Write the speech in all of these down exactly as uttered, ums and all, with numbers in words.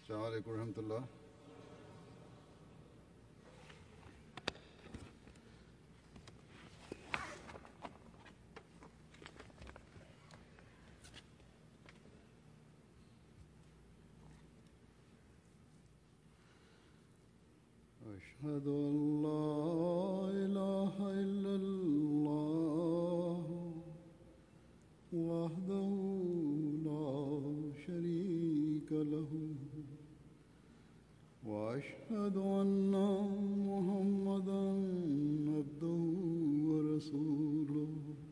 अस्सलामु अलैकुम रहमतुल्लाह। أشهد أن لا إله إلا الله وحده لا شريك له وأشهد أن محمدا عبده ورسوله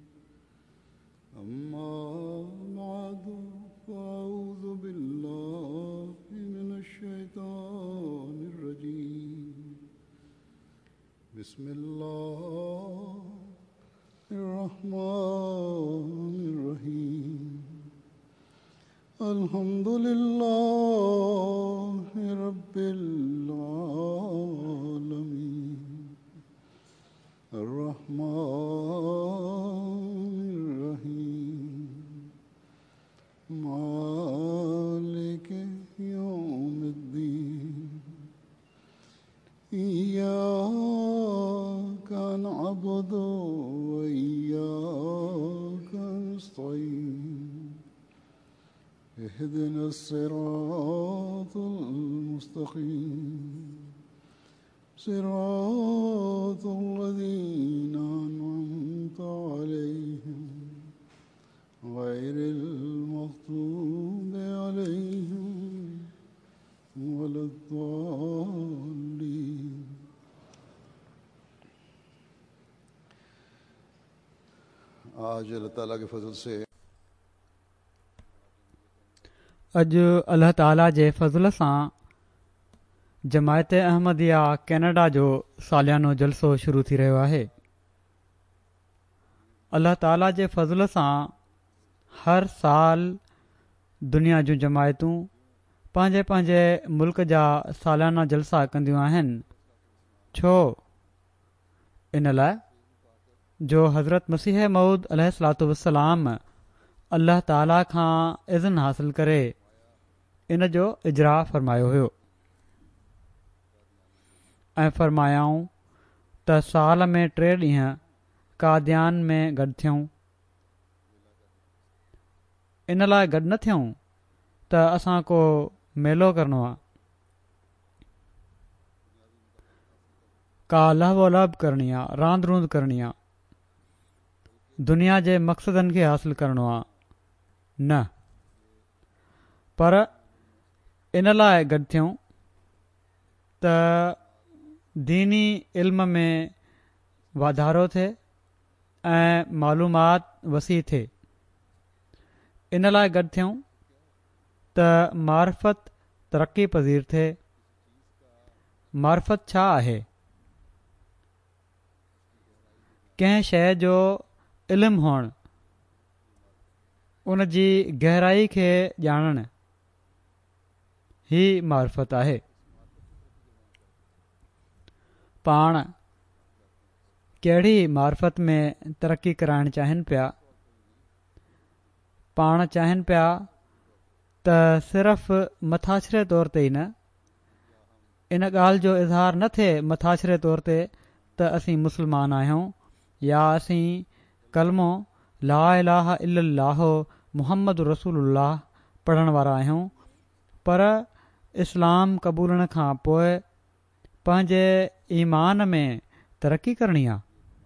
أما بعد فأعوذ بالله من الشيطان الرجيم بسم الله الرحمن الرحيم الحمد لله رب العالمين الرحمن الرحيم مالك يوم الدين إياك نعبد وإياك نستعين اهدنا الصراط المستقيم صراط الذين أنعمت عليهم غير المغضوب عليهم ولا الضالين। आज अल्लाह ताला के फजल से अॼु अल्लाह ताला जे फज़ल सां जमायत अहमदिया कैनेडा जो सालियानो जलसो शुरू थी रहियो आहे। अल्लाह ताला जे फज़ल सां हर साल दुनिया जूं जमायतूं पंहिंजे पंहिंजे मुल्क जा सालियाना जलसा कंदियूं आहिनि। छो? इन लाइ जो हज़रत मसीह मऊद अलैहिस्सलातु वस्सलाम अल्लाह ताला खां इज़्न हासिल करे इन जो इजरा फ़रमायो हुयो ऐं फ़रमायाऊं त साल में टे ॾींहं कादियान में गॾु थियूं। इन लाइ गॾु न थियूं त असां को मेलो करणो आहे, का लहव लहब करणी आहे, रांदि रूंद करणी आहे, दुनिया जे मक़सदनि खे हासिल करणो आहे न, पर इन लाइ गॾु थियूं त दीनी इल्म में वाधारो थिए ऐं मालूमात वसी थिए। इन लाइ गॾु थियूं त मारिफत तरक़ी पज़ीर थिए। मारिफत छा आहे? कंहिं शइ जो इल्मु हुअणु, उन जी गहराई खे ॼाणणु ही मारिफत आहे। पाण कहिड़ी मारिफत में तरक़ी कराइणु चाहिनि पिया? पाण चाहिनि पिया त सिर्फ़ मथाछिरे तौर ते ई न, इन ॻाल्हि जो इज़हार न थिए मथाछिरे तौर ते त असीं मुस्लमान आहियूं या असीं कलमो ला इलाहा इल्लल्लाह मुहम्मद रसूलुल्लाह पढ़ण वारा आहियूं, पर इस्लाम क़बूलण खां पोइ पंहिंजे ईमान में तरक़ी करणी आहे।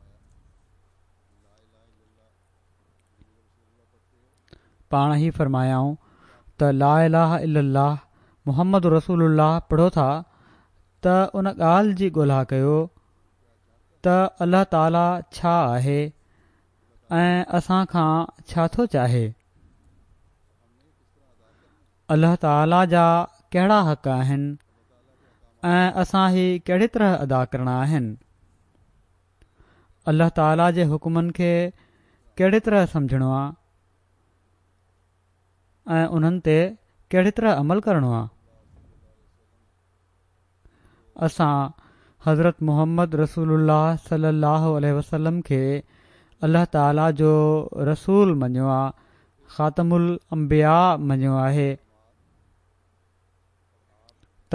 पाण ई फ़रमायाऊं त ला इलाहा इल्लल्लाह मुहम्मद रसूलुल्लाह पढ़ो था त उन ॻाल्हि जी ॻोल्हा कयो त अल्लाह ताला छा आहे ऐं असां खां छा थो चाहे। अल्लाह ताला जा कहिड़ा हक़ आहिनि ऐं असां ही कहिड़ी तरह अदा करणा आहिनि। अल्लाह ताला जे हुकुमनि खे कहिड़ी तरह सम्झणो आहे ऐं उन्हनि ते कहिड़ी तरह अमल करणो आहे। असां हज़रत मुहम्मद रसूलुल्लाह सल्लल्लाहु अलैहि वसल्लम खे अल्लाह ताला जो रसूल मञियो आहे, ख़ातमुल अंबिया मञियो आहे।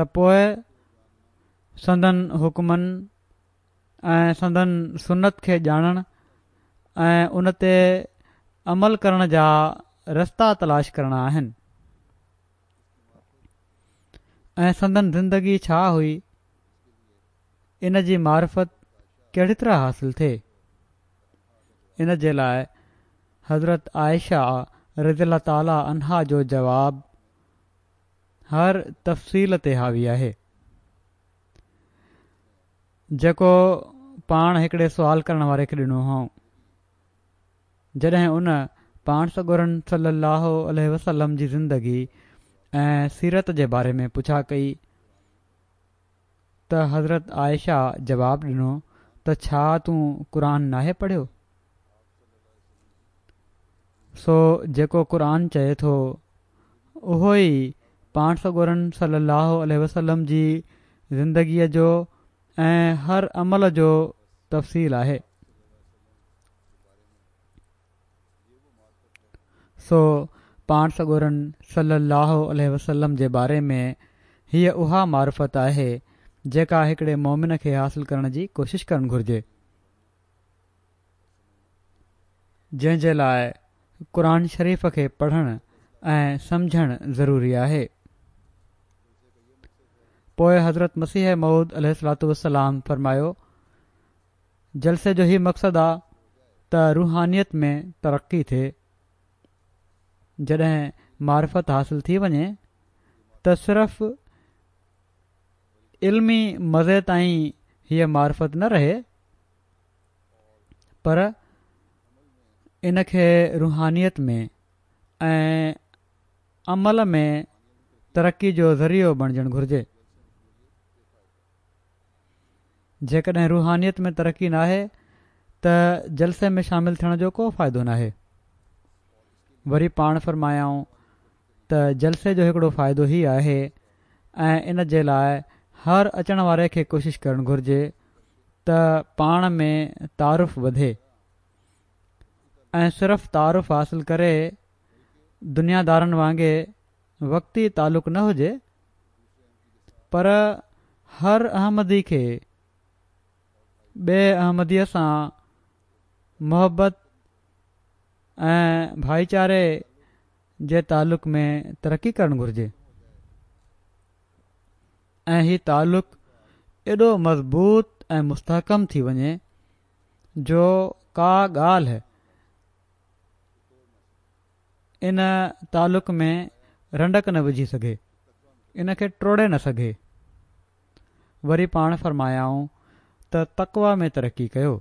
त पोइ संदन हुकमनि ऐं संदन सुनत खे ॼाणणु ऐं उन ते अमल करण जा रस्ता तलाश करणा आहिनि ऐं संदन ज़िंदगी छा हुई, इन जी मारिफत कहिड़ी तरह हासिल थिए। इन जे लाइ हज़रत आयशा रज़ियल्लाहु ताला अन्हा जो जवाबु हर तफ़सील ते हावी आहे, जेको पाण हिकिड़े सुवाल करण वारे खे ॾिनो हो। जॾहिं उन पाण सॻोरन सल्लल्लाहु अलैहि वसल्लम जी ज़िंदगी ऐं सीरत जे बारे में पुछा कई त हज़रत आयशा जवाबु ॾिनो त छा तूं क़ुर नाहे पढ़ियो? सो जेको क़ुर चए थो उहो ई पाण सॻोरन सल्लल्लाहु अलैहि वसल्लम जी ज़िंदगीअ जो ऐं हर अमल जो तफ़सील आहे। सो पाण सॻोरन सल्लल्लाहु अलैहि वसल्लम जे बारे में हीअ उहा मारिफत आहे जेका हिकिड़े मोमिन खे हासिल करण जी कोशिश करणु घुर्जे, जंहिं जे लाइ क़ुर शरीफ़ खे पढ़णु ऐं समुझणु ज़रूरी आहे। पोइ हज़रत मसीह मऊद अलैहिस्सलातु वस्सलाम फरमायो, जलसे जो ही मक़सदु आहे त रूहानियत में तरक़ी थिए। जॾहिं मारिफत हासिल थी वञे त सिर्फ़ इल्मी मज़े ताईं हीअ मारिफत न रहे, पर इन खे रूहानियत में ऐं अमल में तरक़ी जो ज़रियो बणिजणु घुर्जे। जेकॾहिं रूहानियत में तरक़ी नाहे त जलसे में शामिल थियण जो को फ़ाइदो नाहे। वरी पाण फरमायाऊं त जलसे जो हिकिड़ो फ़ाइदो ई आहे ऐं इन जे लाइ हर अचण वारे खे कोशिशि करणु घुर्जे त पाण में तारुफ़ वधे ऐं सिर्फ़ तारुफ़ हासिल करे दुनियादारनि वांगुरु वक़्ती तालुक़ न हुजे, पर हर अहमदी खे ॿिए अहमदीअ सां मोहबत ऐं भाईचारे जे तालुक़ में तरक़ी करणु घुर्जे ऐं हीउ तालुक़ एॾो मज़बूत ऐं मुस्तहकम थी वञे जो का ॻाल्हि इन तालुक़ में रंडक न विझी सघे, इन खे टोड़े न सघे। वरी पाण फरमायाऊं त तक़वा में तरक़ी कयो।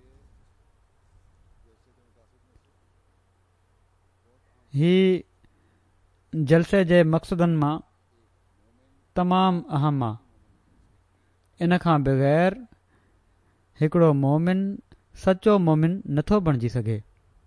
ही जलसे जे मक़सदनि मां तमामु अहम आहे। इन खां बग़ैर हिकिड़ो मोमिन सचो मोमिन नथो बणिजी सघे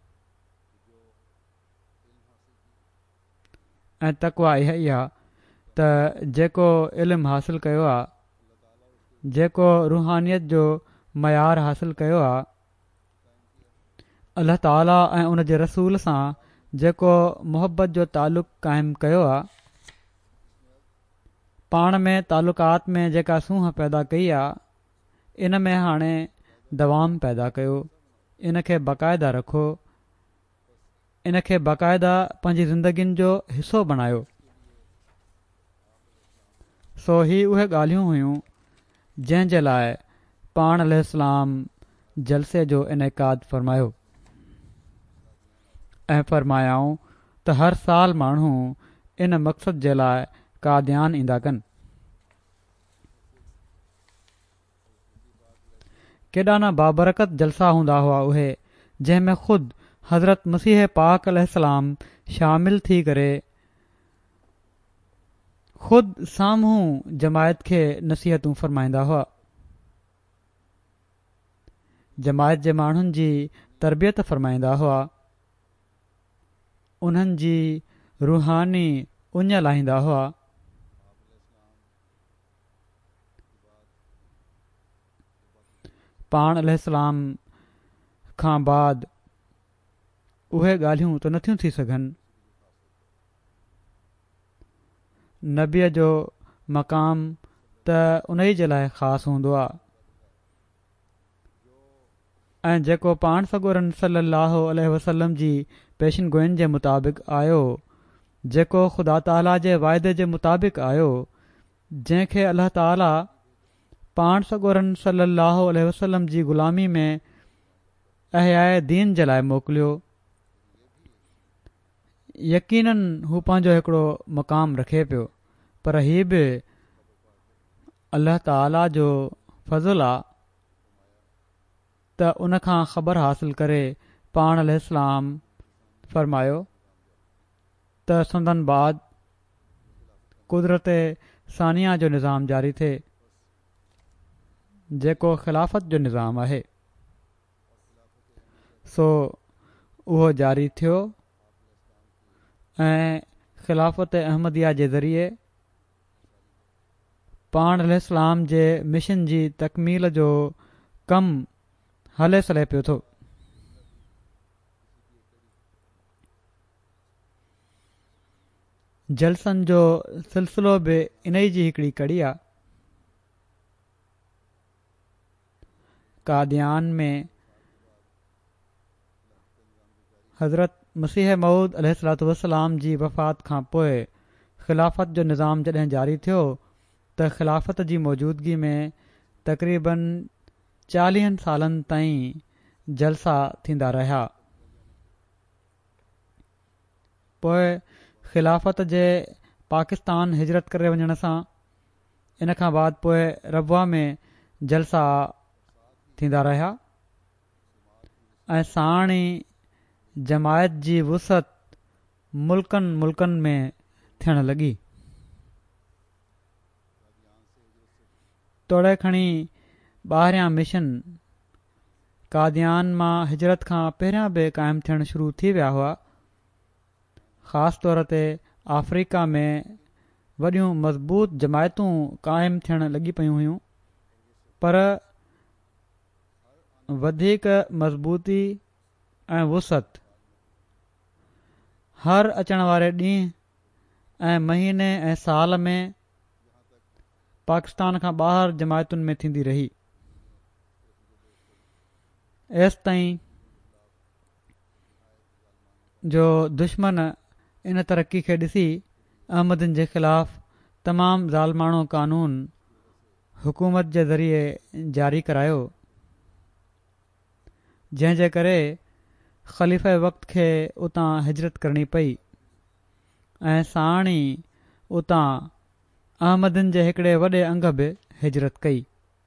ऐं तक़वा इहा ई आहे त जेको इल्मु हासिल कयो आहे, जेको रूहानियत जो मयार हासिल कयो आहे, अल्लाह ताला ऐं उन जे रसूल सां जेको मोहबत जो तालुक़ क़ाइमु कयो आहे, पाण में तालुक़ात में जेका सूंह पैदा कई आहे, इन में हाणे दवाम पैदा कयो। इन खे बाक़ाइदा रखो, इन खे बाक़ाइदा पंहिंजी ज़िंदगियुनि जो हिसो बणायो। सो ही उहे ॻाल्हियूं हुयूं जंहिं जे लाइ पाण अलैहिस्सलाम जलसे जो इनेकाद फ़रमायो ऐं फ़रमायाऊं त हर साल माण्हू इन मक़सद जे लाइ कादियान ईंदा कनि। केॾा न बाबरकत जलसा हूंदा हुआ उहे, जंहिं में ख़ुदि हज़रत मसीह पाक अलैहिस्सलाम शामिल थी करे ख़ुदि साम्हूं जमायत खे नसीहतूं फ़रमाईंदा हुआ। जमायत जे माण्हुनि जी तरबियत फ़रमाईंदा हुआ, उन्हनि जी रूहानी उञ लाहींदा हुआ। पाण अलैहिस्सलाम खां बाद उहे ॻाल्हियूं त नथियूं थी सघनि। नबीअ जो मक़ाम त उन ई जे लाइ ख़ासि हूंदो आहे ऐं जेको पाण सॻोरन सलाहु अलैहि वसल्लम जी पेशिन गोइन जे मुताबिक़ आयो, जेको ख़ुदा ताला जे वाइदे जे मुताबिक़ आयो, जंहिंखे अल्लाह ताला पाण सॻोरन सलाहु अलैहि वसल्लम जी ग़ुलामी में अहियाए दीन जे लाइ मोकिलियो, यकीनन हू पंहिंजो हिकिड़ो मक़ाम रखे पियो। पर हीउ बि अल्लाह ताला जो फज़ुल आहे त उन खां ख़बर हासिल करे पाण अलैहिस्सलाम फ़रमायो त संदन बाद कुदरत सानिया जो निज़ाम जारी थिए, जेको ख़िलाफ़त जो निज़ाम आहे। सो उहो जारी थियो ऐं ख़िलाफ़त अहमदिया जे ज़रिए पाण अलैहिस्सलाम जे मिशन जी तकमील जो कमु हले सले पियो थो। जलसन जो सिलसिलो बि इन ई जी हिकिड़ी कड़ी आहे। कादियान में हज़रत मसीह मऊद अलैहिस्सलातु वस्सलाम जी वफ़ात खां पोइ ख़िलाफ़त जो निज़ाम जॾहिं जारी थियो त ख़िलाफ़त जी मौजूदगी में तक़रीबन चालीहनि सालनि ताईं जलसा थींदा रहिया। पोइ ख़िलाफ़त जे पाकिस्तान हिजरत करे वञण सां इन खां बाद पोइ रबवा में जलसा थींदा रहिया ऐं साण ई जमायत जी वुसअत मुल्कनि मुल्कनि में थियण लॻी। तोड़े खणी ॿाहिरियां मिशन कादियान मां हिजरत खां पहिरियां बि क़ाइमु थियण शुरू थी विया हुआ। ख़ासि तौर ते अफ्रीका में वॾियूं मज़बूत जमायतूं क़ाइमु थियण लॻी पयूं हुयूं, पर वधीक मज़बूती ऐं वुसअत हर अचण वारे ॾींहुं ऐं महीने ऐं साल में पाकिस्तान खां ॿाहिरि जमायतुनि में थींदी रही। एसि ताईं जो दुश्मन इन तरक़ी खे ॾिसी अहमदनि जे ख़िलाफ़ तमामु ज़ालमाणो क़ानून हुकूमत जे ज़रिए जारी करायो, जंहिं जे करे ख़लीफ़े वक़्त खे उतां हिजरत करणी पई ऐं साण ई उतां अहमदनि जे हिकिड़े वॾे अंग बि हिजरत कई।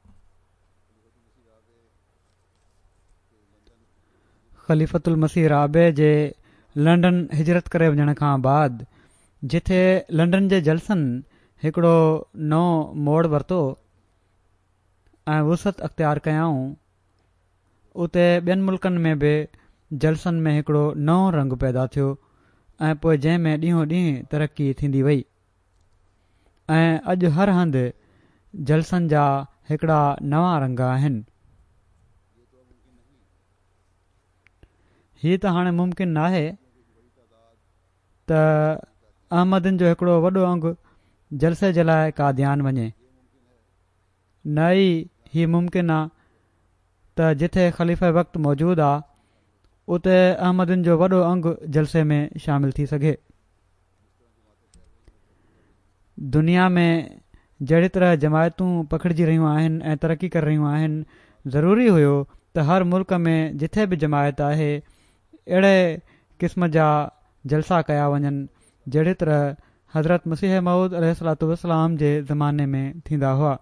ख़लीफ़तुल मसीह राबे जे लंडन हिजरत करे वञण खां बाद जिथे लंडन जे जलसनि हिकिड़ो नओं मोड़ वरितो ऐं वुसअत अख़्तियार कयाऊं, उते ॿियनि मुल्कनि में बि जलसनि में हिकिड़ो नओं रंग पैदा थियो ऐं पोइ जंहिं में ॾींहों ॾींहुं तरक़ी थींदी वई ऐं अॼु हर हंधि जलसनि जा हिकिड़ा नवां रंग आहिनि। हीअ त हाणे मुमकिन नाहे त अहमदनि जो हिकिड़ो वॾो अंग जलसे जे लाइ कादियान वञे, न ई हीअ मुमकिन आहे त जिथे ख़लीफ़े वक़्तु मौजूदु आहे उते अहमदनि जो वॾो अंग जलसे में शामिल थी सघे। दुनिया में जहिड़ी तरह जमायतूं पखिड़िजी रहियूं आहिनि ऐं तरक़ी करे रहियूं आहिनि, ज़रूरी हुयो त हर मुल्क में जिथे बि जमायत आहे अहिड़े क़िस्म जा जलसा कया वञनि जहिड़ी तरह हज़रत मसीह मऊद अलैहिस्सलातु वस्सलाम जे ज़माने में थींदा हुआ।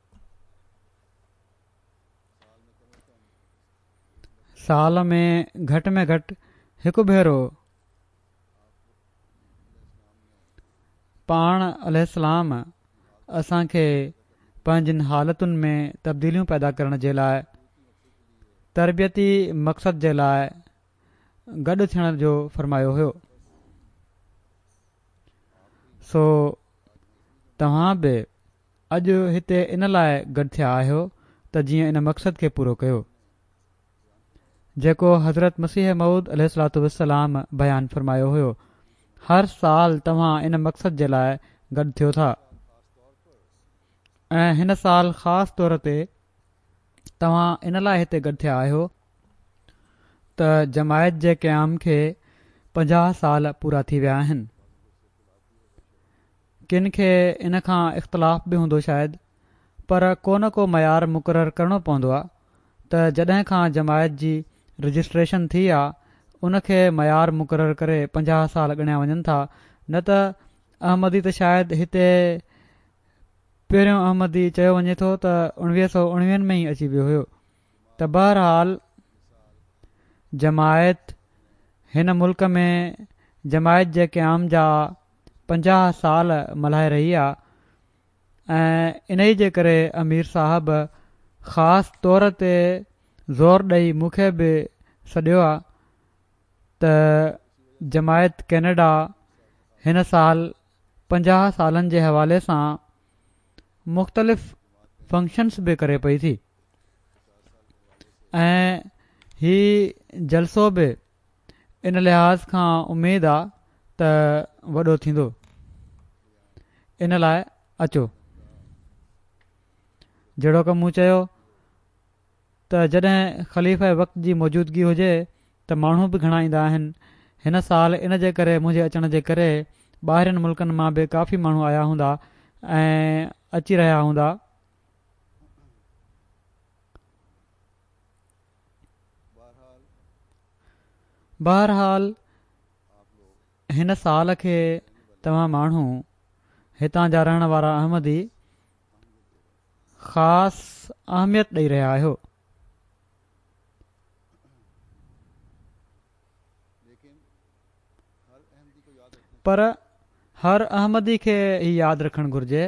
साल में घटि में घटि हिकु भेरो पाण अलैहिस्सलाम असांखे पंहिंजनि हालतुनि में तब्दीलियूं पैदा करण जे लाइ तरबियती मक़सद जे लाइ गॾु थियण जो फ़रमायो हुयो। सो तव्हां बि अॼु हिते इन लाइ गॾु थिया आहियो त जीअं इन मक़सद खे पूरो कयो जेको हज़रत मसीह मऊद अलैहिस्सलातु वस्सलाम बयानु फ़रमायो हुयो। हर साल तव्हां इन मक़सद जे लाइ गॾु थियो था। ऐं हिन साल ख़ासि तौर ते तव्हां इन लाइ हिते गॾु थिया आहियो त जमायत जे क़याम खे पंजाह साल पूरा थी विया आहिनि। किन खे इन खां इख़्तिलाफ़ बि हूंदो शायदि, पर को न को मयार मुक़ररु करणो पवंदो आहे त जॾहिं खां जमायत जी रजिस्ट्रेशन थी आहे उन खे मयार मुक़ररु करे पंजाह साल ॻणिया वञनि था। न त अहमदी त शायदि हिते पहिरियों अहमदी चयो वञे थो त उणिवीह सौ उणिवीहनि में ई अची वियो हुयो। त बहरहाल जमायत हिन मुल्क में जमायत जे क़याम जा पंजाह साल मल्हाए रही आहे ऐं इन ई जे करे अमीर साहब ख़ासि तौर ते ज़ोर ॾेई मूंखे बि सॾियो आहे त जमायत कैनेडा हिन साल पंजाह सालनि जे हवाले सां मुख़्तलिफ़ फंक्शन्स बि करे पई थी ऐं ही जलसो बि इन लिहाज़ खां उमेद आहे त वॾो थींदो। इन लाइ अचो। जहिड़ो की मूं चयो त जॾहिं ख़लीफ़ वक़्त जी मौजूदगी हुजे त माण्हू बि घणा ईंदा आहिनि। हिन साल इन जे करे मुंहिंजे अचण जे करे ॿाहिरिनि मुल्कनि मां बि काफ़ी माण्हू आया हूंदा ऐं अची रहिया हूंदा। बहरहाल हिन साल खे तव्हां माण्हू हितां जा रहण वारा अहमदी ख़ासि अहमियत ॾेई रहिया आहियो। पर हर अहमदी खे ही यादि रखणु घुर्जे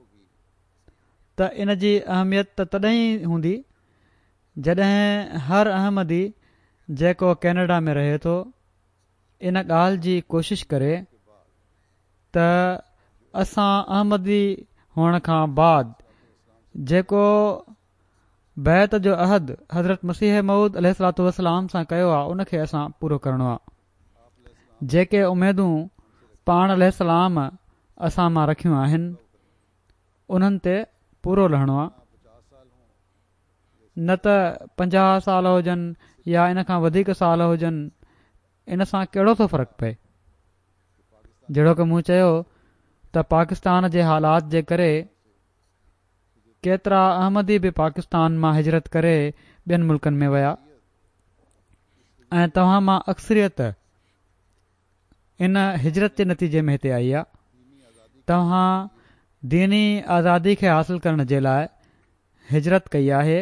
त इन जी अहमियत त तॾहिं हूंदी जॾहिं हर अहमदी जेको कैनेडा में रहे थो इन ॻाल्हि जी कोशिश करे त असां अहमदी हुअण खां बाद जेको बैत जो अहद हज़रत मसीह मऊद अलैहिस्सलातु वस्सलाम सां कयो आहे उनखे असां पूरो करणो आहे। जेके उमेदूं पाण अलैहिस्सलाम असां मां रखियूं आहिनि उन्हनि ते पूरो लहणो आहे। न त पंजाह साल हुजनि या इन खां वधीक साल हुजनि इन सां कहिड़ो थो फ़र्क़ु पए। जहिड़ो की मूं चयो त पाकिस्तान जे हालात जे करे केतिरा अहमदी बि पाकिस्तान मां हिजरत करे ॿियनि मुल्कनि में विया ऐं तव्हां मां अक्सरियत इन हिजरत जे नतीजे में हिते आई आहे। तव्हां दीनी आज़ादी खे हासिल करण जे लाइ हिजरत कई आहे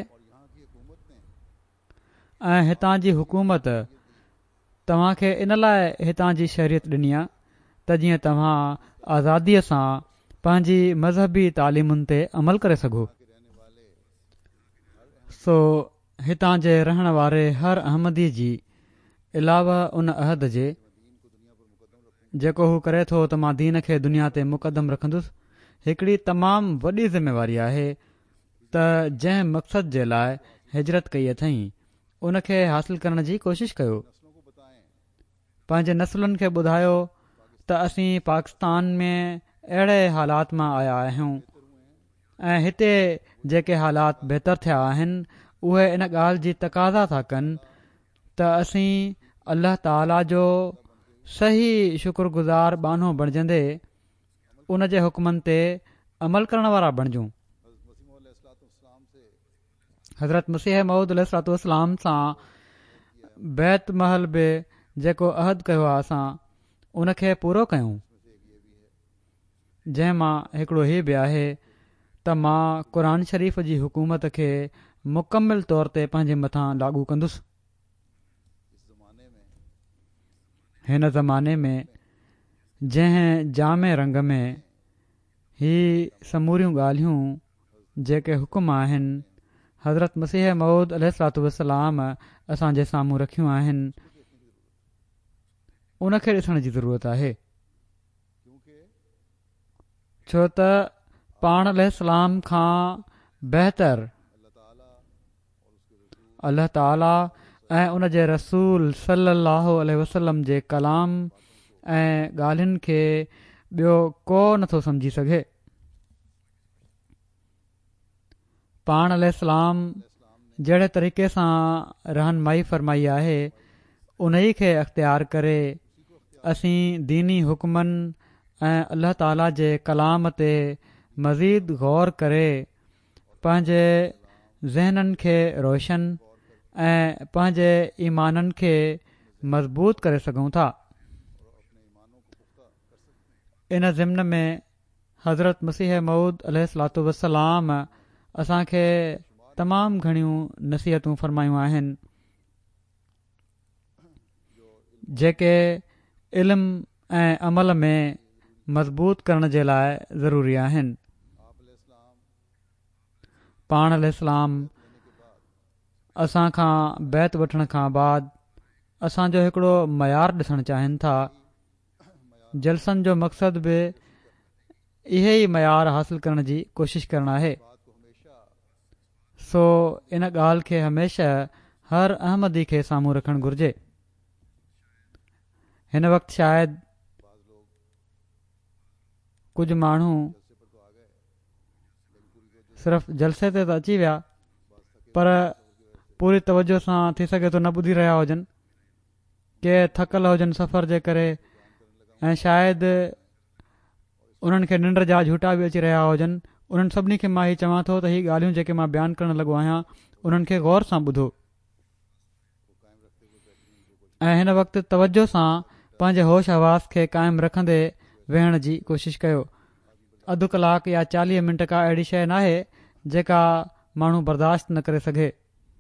ऐं हितां जी हुकूमत तव्हां खे इन लाइ हितां जी शहरियत ॾिनी आहे त जीअं तव्हां आज़ादीअ सां पंहिंजी मज़हबी तालीमुनि ते अमल करे सघो। सो हितां जे रहण वारे हर अहमदी जी अलावा उन अहद जे जेको हू करे थो त मां दीन खे दुनिया ते मुक़दम रखंदुसि, हिकिड़ी तमामु वॾी ज़िम्मेवारी आहे त जंहिं मक़सद जे लाइ हिजरत कई अथई उन खे हासिल करण जी कोशिश कयो। पंहिंजे नसलुनि खे ॿुधायो त असीं पाकिस्तान में अहिड़े हालात मां आया आहियूं ऐं हिते जेके हालात बहितर थिया आहिनि उहे इन ॻाल्हि जी तक़ाज़ा था कनि त असीं अल्लाह ताला जो सही शुक्रगुज़ार बानो बणिजंदे उन जे हुकमनि ते अमल करण वारा बणिजूं। हज़रत मसीह मऊद अलैहिस्सलातु वस्सलाम सां बैत महल बि जेको अहद कयो आहे असां उन खे पूरो कयूं। जंहिं मां हिकिड़ो हीउ बि आहे त मां क़ुर शरीफ़ जी हुकूमत खे मुकमिल तौर ते पंहिंजे मथां लागू कंदुसि। हिन ज़माने में जंहिं जामे रंग में ही समूरियूं ॻाल्हियूं जेके हुकुम आहिनि हज़रत मसीह मऊद अलैहिस्सलातु वस्सलाम असांजे साम्हूं रखियूं आहिनि उन खे ॾिसण जी ज़रूरत आहे। छो त पाण अलैहिस्सलाम खां बहितर अल्लाह ताला ऐं उन जे रसूल सल्लल्लाहु अलैहि वसल्लम जे कलाम ऐं ॻाल्हियुनि खे ॿियो को नथो सम्झी सघे। पाण अलैहिस्सलाम जहिड़े तरीक़े सां रहनुमाई फ़रमाई आहे उन ई खे अख़्तियार करे असीं दीनी हुकमनि ऐं अल्लाह ताला जे कलाम ते मज़ीद गौर करे पंहिंजे ज़हननि खे रोशन ऐं पंहिंजे ईमाननि खे मज़बूत करे सघूं था। इन ज़िम्न में हज़रत मसीह मऊद अलैहिस्सलातु वस्सलाम असांखे तमामु घणियूं नसीहतूं फ़रमायूं आहिनि जेके इल्म ऐं अमल में मज़बूत करण जे लाइ ज़रूरी आहिनि। पाण अलैहिस्सलाम असां खां बैत वठण खां बाद असांजो हिकिड़ो मयार ॾिसणु चाहिनि था। जलसनि जो मक़सदु बि इहे ई मयार हासिल करण जी कोशिशि करणु आहे। सो इन ॻाल्हि खे हमेशह हर अहमदी खे साम्हूं रखणु घुर्जे। हिन वक़्तु शायदि कुझु माण्हू सिर्फ़ जलसे ते त अची विया पर पूरी तवजो सां थी सघे थो न ॿुधी रहिया हुजनि, के थकल हुजनि सफ़र जे करे ऐं शायदि उन्हनि खे निंड जा झूटा बि अची रहिया हुजनि। उन्हनि सभिनी खे मां हीअ चवां थो त हीअ ॻाल्हियूं जेके मां बयानु करणु लॻो आहियां उन्हनि खे गौर सां ॿुधो ऐं हिन वक़्तु तवजो सां पंहिंजे होश हवास खे क़ाइमु रखंदे वेहण जी कोशिशि कयो। अधु कलाकु या चालीह मिंट का अहिड़ी शइ नाहे जेका माण्हू बर्दाश्त न करे सघे।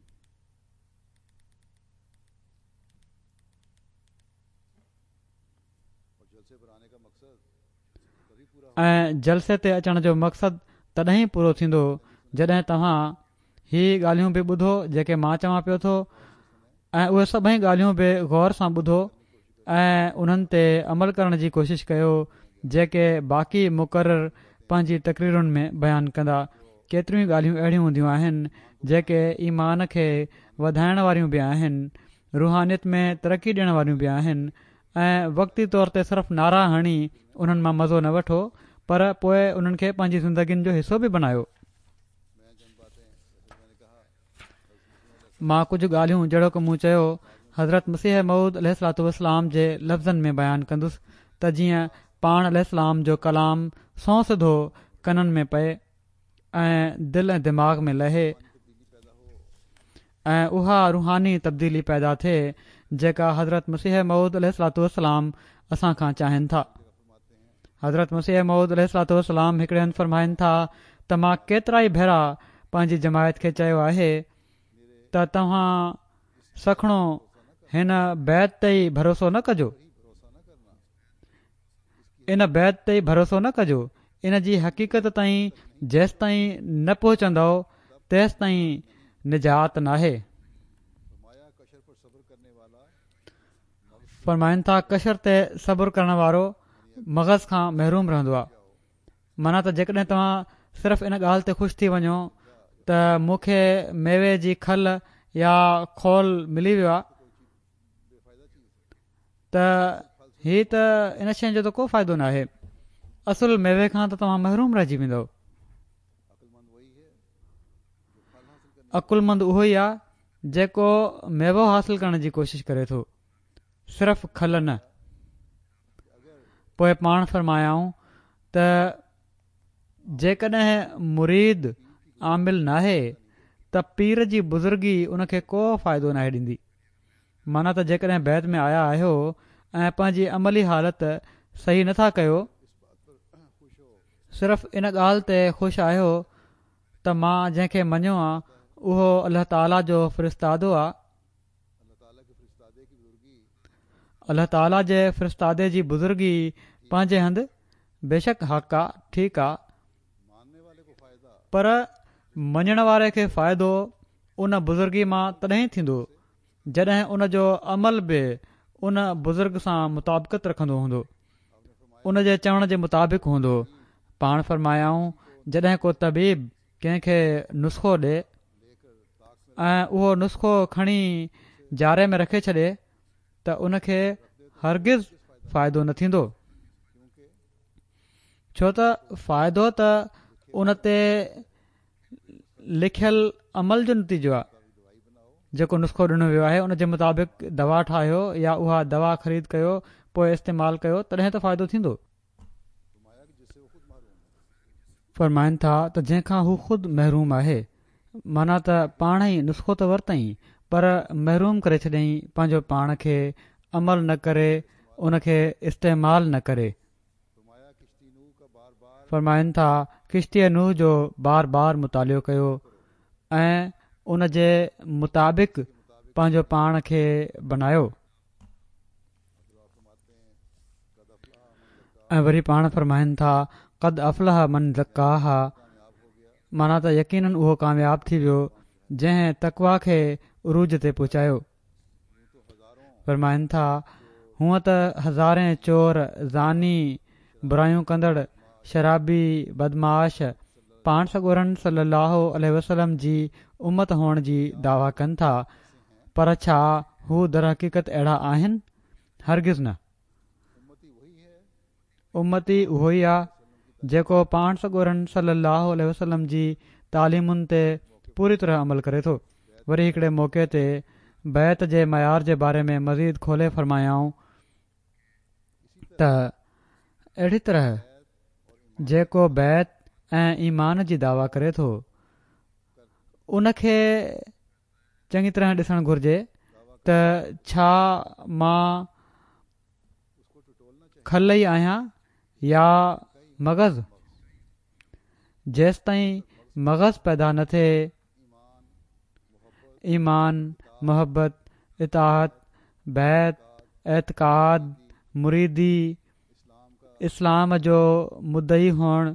ऐं जलसे ते अचण जो मक़सदु तॾहिं पूरो थींदो जॾहिं तव्हां हीअ ॻाल्हियूं बि ॿुधो जेके मां चवां पियो थो ऐं उहे सभई ॻाल्हियूं बि गौर सां ॿुधो ऐं उन्हनि ते अमल करण जी कोशिशि कयो जेके बाक़ी मुक़ररु पंहिंजी तक़रीरुनि में बयानु कंदा। केतिरियूं ॻाल्हियूं अहिड़ियूं हूंदियूं आहिनि जेके ईमान खे वधाइण वारियूं बि आहिनि, रुहानियत में तरक़ी ॾियण वारियूं बि आहिनि ऐं वक़्ती तौर ते सिर्फ़ु नारा हणी उन्हनि मां मज़ो न वठो पर पोइ उन्हनि खे पंहिंजी ज़िंदगीनि जो हिसो बि बनायो। मां कुझु ॻाल्हियूं जहिड़ो की मूं चयो हज़रत मसीह मऊद अलैहिस्सलातु वस्सलाम जे लफ़्ज़नि में बयानु कंदुसि त जीअं पाण अलैहिस्सलाम जो कलाम सौ सिधो कननि में पए ऐं दिलि ऐं दिमाग़ में लहे ऐं उहा रुहानी तब्दीली पैदा थिए जेका हज़रत मसीह मऊद अलैहिस्सलातु वस्सलाम असां खां चाहिनि था। हज़रत मसीह मऊद अलैहिस्सलातु वस्सलाम हिकिड़े हंधि फ़रमाइनि था त मां केतिरा ई भेरा पंहिंजी जमायत खे चयो आहे त तव्हां सखणो हिन बैत ते ई भरोसो न कजो, इन बैत ते ई भरोसो न कजो, इन जी हक़ीक़त ताईं जेसि ताईं न पहुचंदव तेसि ताईं निजात नाहे। फ़रमाइनि था कशर ते सब्र करण वारो मग़ज़ खां महरूम रहंदो आहे। माना त जेकॾहिं तव्हां सिर्फ़ु इन ॻाल्हि ते ख़ुशि थी वञो त मूंखे मेवे जी खल या खोल मिली वियो आहे त हीअ त इन शइ जो त को फ़ाइदो न आहे। असुल मेवे खां त तव्हां महरूम रहिजी वेंदव। अकुलमंद उहो ई आहे जेको मेवो हासिल करण जी कोशिशि करे थो, सिर्फ़ु खल न। पोइ पाण फ़रमायाऊं त जेकॾहिं मुरीद आमिल नाहे त पीर जी बुज़ुर्गी उनखे को फ़ाइदो नाहे ॾींदी। माना त जेकॾहिं बैत में आया आहियो ऐं पंहिंजी अमली हालत सही नथा कयो, सिर्फ़ु इन ॻाल्हि ते ख़ुशि आहियो त मां जंहिंखे मञियो आहे उहो अल्लाह ताला जो फ़रिश्तादो आहे, अल्लाह ताला जे फ़रिश्तादे जी बुज़ुर्गी पंहिंजे हंधि बेशक हक़ आहे, ठीकु आहे, पर मञण वारे खे फ़ाइदो उन बुज़ुर्गी मां तॾहिं थींदो जॾहिं उन जो अमल बि उन बुज़ुर्ग सां मुताबिक़त रखंदो हूंदो, उन जे चवण जे मुताबिक़ हूंदो। पाण फ़रमायाऊं जॾहिं को तबीब कंहिंखे नुस्ख़ो ॾे ऐं उहो नुस्ख़ो खणी जारे में रखे छॾे त उनखे हरगिज़ फ़ाइदो न थींदो, छो त फ़ाइदो त उन ते लिखियल अमल जो नतीजो आहे जेको नुस्ख़ो ॾिनो वियो आहे उन जे मुताबिक़ दवा ठाहियो या उहा दवा ख़रीद कयो पोइ इस्तेमालु कयो तॾहिं त फ़ाइदो थींदो। फ़रमाइनि था त जंहिंखां हू ख़ुदि महरूम आहे माना त पाण ई नुस्ख़ो त वरितई पर महरूम करे छॾियईं पंहिंजो पाण खे अमल न करे उन खे इस्तेमालु न करे। फ़रमाइनि था किश्तीअ नूह जो बार बार मुतालियो कयो ऐं उन जे मुताबिक़ पंहिंजो पाण खे बनायो। ऐं वरी पाण फ़रमाइनि था क़द अफ़लह मन ज़क्काहा माना त यकीनन उहो कामयाब थी वियो जंहिं तक़वा खे उरूज ते पहुचायो। फ़रमाइनि था हूअं त हज़ारे चोर ज़ानी बुरायूं कंदड़ शराबी बदमाश पाण सॻोरनि सलाहु वसलम जी उमत हुअण जी दावा कनि था पर छा हू दर हक़ीक़त अहिड़ा आहिनि? हरगिज़ न। उमती उहो ई आहे जेको पाण सॻोरनि सलाहु वसलम जी तालीमुनि ते पूरी तरह अमल करे थो। वरी हिकिड़े मौक़े ते बैत जे मयार जे बारे में मज़ीद खोले फ़रमायाऊं त अहिड़ी तरह जेको बैत ऐं ईमान जी दावा करे थो उन खे चङी तरह ॾिसणु घुर्जे त छा मां खल ई आहियां या मग़ज़। जेसि ताईं मग़ज़ पैदा न थिए ईमान मुहबत इताअत बैत एतक़ाद मुरीदी इस्लाम जो मुदई हुअणु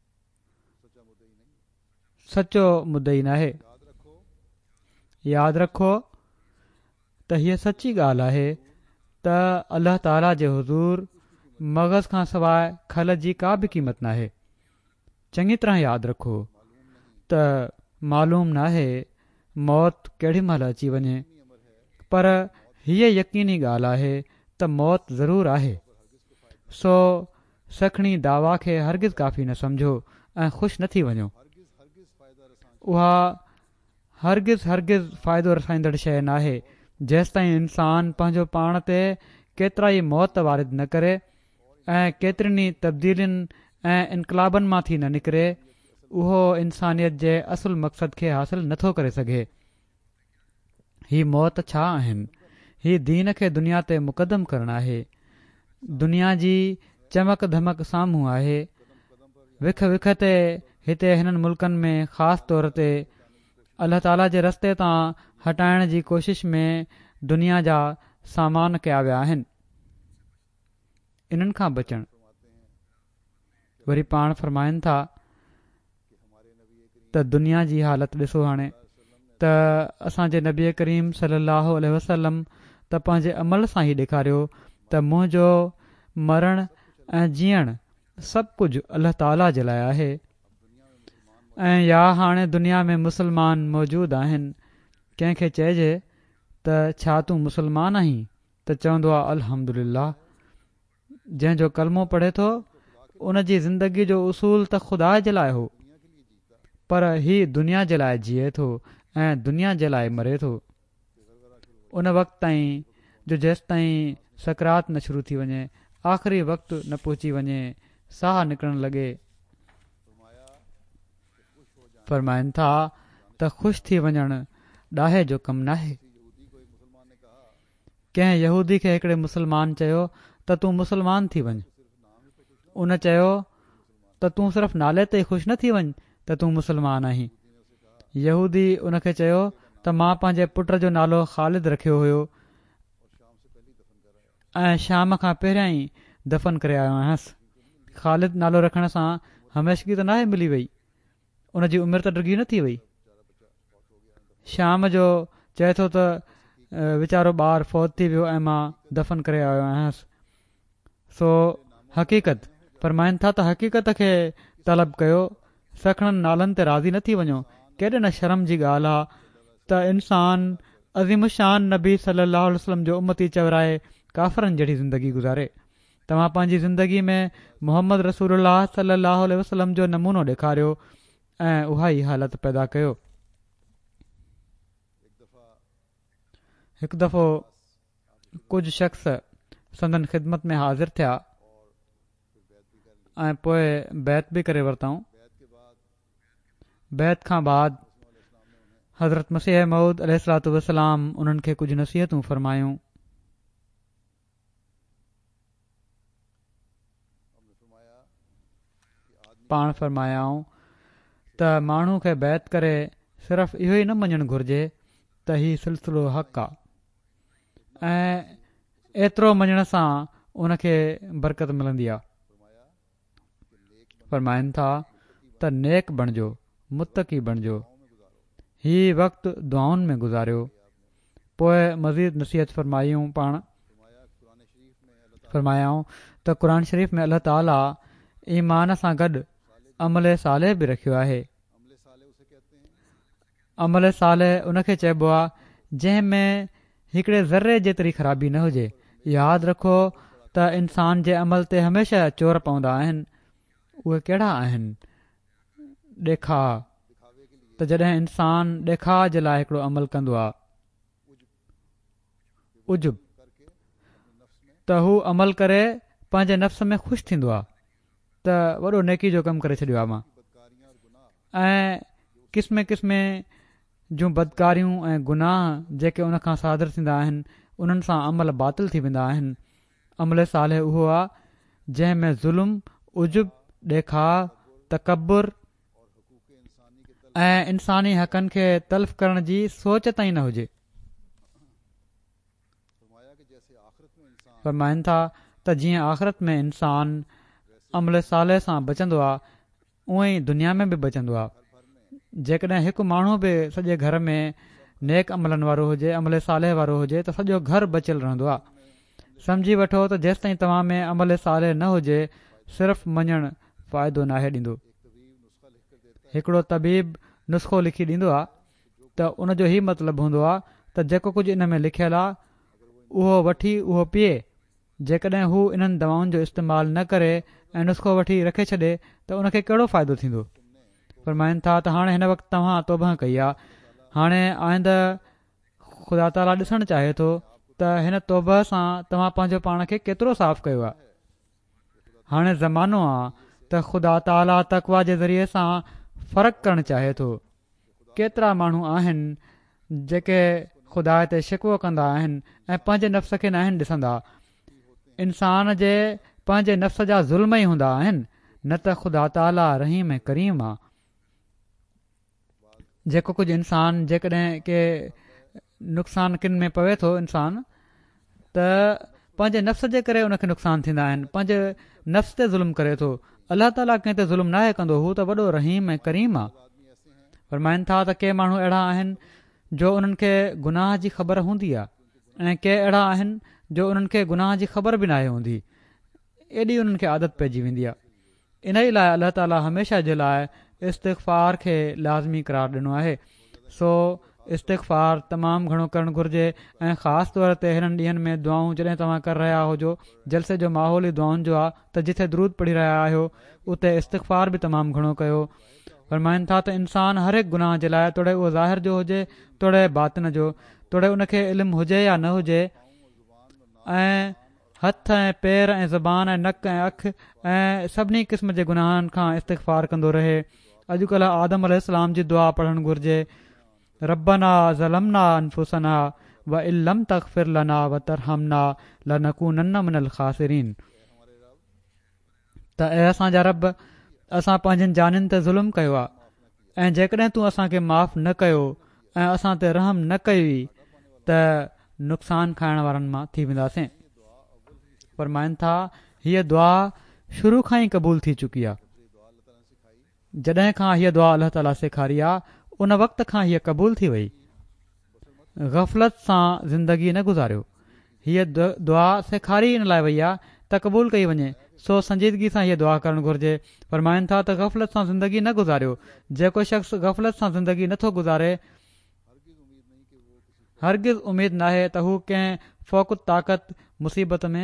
सचो मुदई नाहे। यादि रखो त हीअ सची ॻाल्हि आहे त अल्लाह ताला जे हुज़ूर मग़ज़ खां सवाइ खल जी का बि क़ीमत नाहे। चङी तरह यादि रखो त मालूम नाहे मौत केॾी महिल अची वञे पर हीअ यकीनी ॻाल्हि आहे त मौत ज़रूरु आहे। सो सखणी दावा खे हरगिज़ काफ़ी न सम्झो ऐं ख़ुशि न थी वञो। उहा हरगिज़ हरगिज़ फ़ाइदो रसाईंदड़ शइ नाहे जेसि ताईं इंसान पंहिंजो पाण ते केतिरा ई मौत वारिद न करे ऐं केतिरनि ई तब्दीलियुनि ऐं इनकलाबनि मां थी न निकिरे उहो इंसानियत जे असुल मक़सद खे हासिल नथो करे सघे। ही मौत छा आहिनि? ही दीन खे दुनिया ते मुक़दम करणु आहे। दुनिया जी चमक धमक साम्हूं आहे। विख विख ते हिते हिननि मुल्कनि में ख़ासि तौर ते अल्लाह ताला जे रस्ते तां हटाइण जी कोशिश में दुनिया जा सामान कया विया आहिनि। इन्हनि खां बचणु वरी पाण फ़रमाइनि था त दुनिया जी हालत ॾिसो हाणे त असांजे नबी करीम सलाहु वसलम त पंहिंजे अमल सां ई ॾेखारियो त मुंहिंजो मरणु ऐं जीअणु सभु कुझु अल्लाह ताला जे लाइ आहे। ऐं या हाणे दुनिया में मुसलमान मौजूदु आहिनि कंहिंखे चइजे त छा तूं मुसलमान आहीं त चवंदो आहे अल्हम्दुलिल्लाह। जंहिंजो कलमो पढ़े थो उन जी ज़िंदगी जो उसूल त ख़ुदा जे लाइ हो पर हीउ दुनिया जे लाइ जीए थो ऐं दुनिया जे लाइ मरे थो। उन वक़्त ताईं जो जेसि ताईं सकरात न शुरू थी वञे आख़िरी वक़्तु न पहुची वञे साह निकिरणु लॻे। फ़रमाइनि था त ख़ुशि थी वञणु ॾाहे जो कमु नाहे। कंहिं यहूदी खे हिकिड़े मुसलमान चयो त तूं मुसलमान थी वञ। उन चयो त तूं सिर्फ़ु नाले ते ख़ुशि न थी वञ त तूं मुसलमान आहीं। यहूदी उन खे चयो त मां पंहिंजे पुट जो नालो ख़ालिद रखियो हुयो ऐं शाम खां पहिरियां ई दफ़न करे आयो आहियां। ख़ालिद नालो रखण सां हमेशगी त नाहे मिली वई उन जी उमिरि त डिघी न थी वई। शाम जो चए थो त वीचारो ॿारु फ़ौत थी वियो ऐं मां दफ़न करे आयो आहियां। सो हक़ीक़त फ़रमाइनि था त हक़ीक़त खे तलब कयो सखणनि नालनि ते राज़ी न थी वञो। केॾे न शर्म जी ॻाल्हि आहे त इंसान अज़ीमुशान नबी सलाहु वसलम जो उमती चवराए काफ़रनि जहिड़ी ज़िंदगी गुज़ारे। तव्हां पंहिंजी ज़िंदगी में मोहम्मद रसूलुल्लाह सलाहु वसलम जो नमूनो ॾेखारियो ऐं उहा ई हालति पैदा कयो। हिकु दफ़ो कुझु शख़्स संदन ख़िदमत में हाज़िर थिया ऐं पोइ बैत बि करे वरितऊं। बैत खां बाद हज़रत मसीह मऊद अलैहिस्सलातु वस्सलाम उन्हनि खे कुझु नसीहतूं फ़रमायूं। पाण फ़रमायाऊं त माण्हू खे बैत करे सिर्फ़ इहो ई न मञणु घुर्जे त हीउ सिलसिलो हक़ आहे ऐं एतिरो मञण सां उन खे बरकत मिलंदी आहे। फ़रमाइनि था त नेक बणिजो, मुतक़ी बणिजो, हीउ वक़्तु दुआउनि में गुज़ारियो। पोइ मज़ीद नसीहत फ़रमायूं। पाण फ़रमायाऊं त क़ुर शरीफ़ में अल्लाह ताला ईमान सां गॾु अमल साले बि रखियो आहे। अमल साले उनखे चइबो आहे जंहिं में हिकिड़े ज़र्रे जेतिरी ख़राबी न हुजे। यादि रखो त इंसान जे अमल ते हमेशह चोर पवंदा आहिनि। उहे कहिड़ा आहिनि? ॾेखा त जॾहिं इंसान ॾेखा जे लाइ हिकिड़ो अमल कंदो आहे, उजुब, त हू अमल करे पंहिंजे नफ़्स में ख़ुशि थींदो आहे त वॾो नेकी जो कमु करे छॾियो आहे मां। ऐं क़िस्म क़िस्म जूं बदकारियूं ऐं गुनाह जेके उन खां सादर थींदा आहिनि उन्हनि सां अमल बातिल थी वेंदा आहिनि। अमल साले उहो आहे जंहिं में ज़ुल्म, उजुब, ॾेखा, तकबुर ऐं इंसानी हक़नि खे तल्फ़ करण जी सोच ताईं न हुजे। फ़रमाइनि था त जीअं आख़िरत में इंसान अमल साले सां बचंदो आहे उअं ई दुनिया में बि बचंदो आहे। जेकॾहिं हिकु माण्हू बि सॼे घर में नेक अमलनि वारो हुजे, अमल साले वारो हुजे त सॼो घर बचियलु रहंदो आहे। सम्झी वठो त जेसि ताईं तव्हां में अमल साले न हुजे सिर्फ़ मञणु फ़ाइदो नाहे ॾींदो। हिकिड़ो तबीब नुस्ख़ो लिखी ॾींदो आहे त उनजो ई मतिलबु हूंदो आहे त जेको कुझु इन में लिखियलु आहे उहो वठी उहो पीए। जेकॾहिं हू इन्हनि दवाउनि जो इस्तेमालु न करे ऐं नुस्ख़ो वठी रखे छॾे त उनखे कहिड़ो फ़ाइदो थींदो। फ़रमाइनि था त हाणे हिन वक़्तु तव्हां तौबा कई आहे, हाणे आईंदा ख़ुदा ताला ॾिसणु चाहे थो त हिन तौबा सां तव्हां पंहिंजो पाण खे केतिरो साफ़ कयो आहे। हाणे ज़मानो आहे त ख़ुदा ताला तक़वा जे ज़रिए सां फ़र्क़ु करणु चाहे थो। केतिरा माण्हू आहिनि जेके ख़ुदा ते शिकवो कंदा आहिनि ऐं पंहिंजे नफ़्स खे न आहिनि ॾिसंदा। इंसान जे पंहिंजे नफ़्स जा ज़ुल्म ई हूंदा आहिनि, न त ख़ुदा ताला रहीम ऐं करीम आहे। जेको कुझु इंसान जेकॾहिं के नुक़सान किन में पवे थो इंसान त पंहिंजे नफ़्स जे करे उनखे नुक़सान थींदा आहिनि, पंहिंजे नफ़्स ते ज़ुल्म करे थो। अलाह ताला कंहिं ते ज़ुल्म नाहे कंदो, हू त वॾो रहीम ऐं करीम आहे। फ़रमाइनि था त के माण्हू अहिड़ा आहिनि जो उन्हनि खे गुनाह जी ख़बर हूंदी आहे ऐं के अहिड़ा आहिनि जो उन्हनि खे गुनाह जी ख़बर बि नाहे हूंदी। एॾी उन्हनि खे आदत पइजी वेंदी आहे। इन ई लाइ अलाह ताला हमेशह जे लाइ इस्तिग़फ़ार खे लाज़मी क़रार ॾिनो आहे। सो इस्तिग़फ़ार तमामु घणो करणु घुर्जे ऐं ख़ासि तौर ते हिननि ॾींहंनि में दुआऊं जॾहिं तव्हां करे रहिया हुजो, जलसे जो माहौल ई दुआउनि जो आहे त जिथे दरूद पढ़ी रहिया आहियो उते इस्तिग़फ़ार बि तमामु घणो कयो। फ़रमाइनि था त इंसान हर हिकु गुनाह जे लाइ तोड़े उहो ज़ाहिर जो हुजे तोड़े बातिन जो, तोड़े उनखे इल्मु हुजे या न हुजे, ऐं हथ ऐं पेर ऐं ज़बान ऐं नक ऐं अखि ऐं सभिनी क़िस्म जे गुनाहनि खां इस्तिग़फ़ार कंदो रहे। अॼुकल्ह आदम अलैहिस्सलाम जी दुआ पढ़णु घुर्जे, रब्बना ज़लमना अनफुसना व इल्लम तग़फिर लना व तरहमना लनकूनन्न मिनल ख़ासिरीन। त ऐं असांजा रब, असां पंहिंजनि जानियुनि ते ज़ुल्म कयो आहे ऐं जेकॾहिं तूं असांखे माफ़ न कयो ऐं असां ते रहम न कई त नुक़सान खाइण वारनि मां थी वेंदासीं। फ़रमाइनि था हीअ दुआ शुरू खां ई क़बूल थी चुकी आहे। जॾहिं खां हीअ दुआ अलाह ताला सेखारी आहे उन वक़्त खां हीअ क़बूल थी वई। ग़फ़लत सां ज़िंदगी न गुज़ारियो। हीअ दुआ सेखारी इन लाइ वई आहे त क़बूल कई वञे, सो संजीदगी सां हीअ दुआ करणु घुर्जे। फ़रमाइनि था त ग़फ़लत सां ज़िंदगी न गुज़ारियो। जेको शख़्स ग़फ़लत सां ज़िंदगी नथो गुज़ारे, हरगिज़ उमेद नाहे त हू कंहिं फ़ौक़ ताक़त मुसीबत में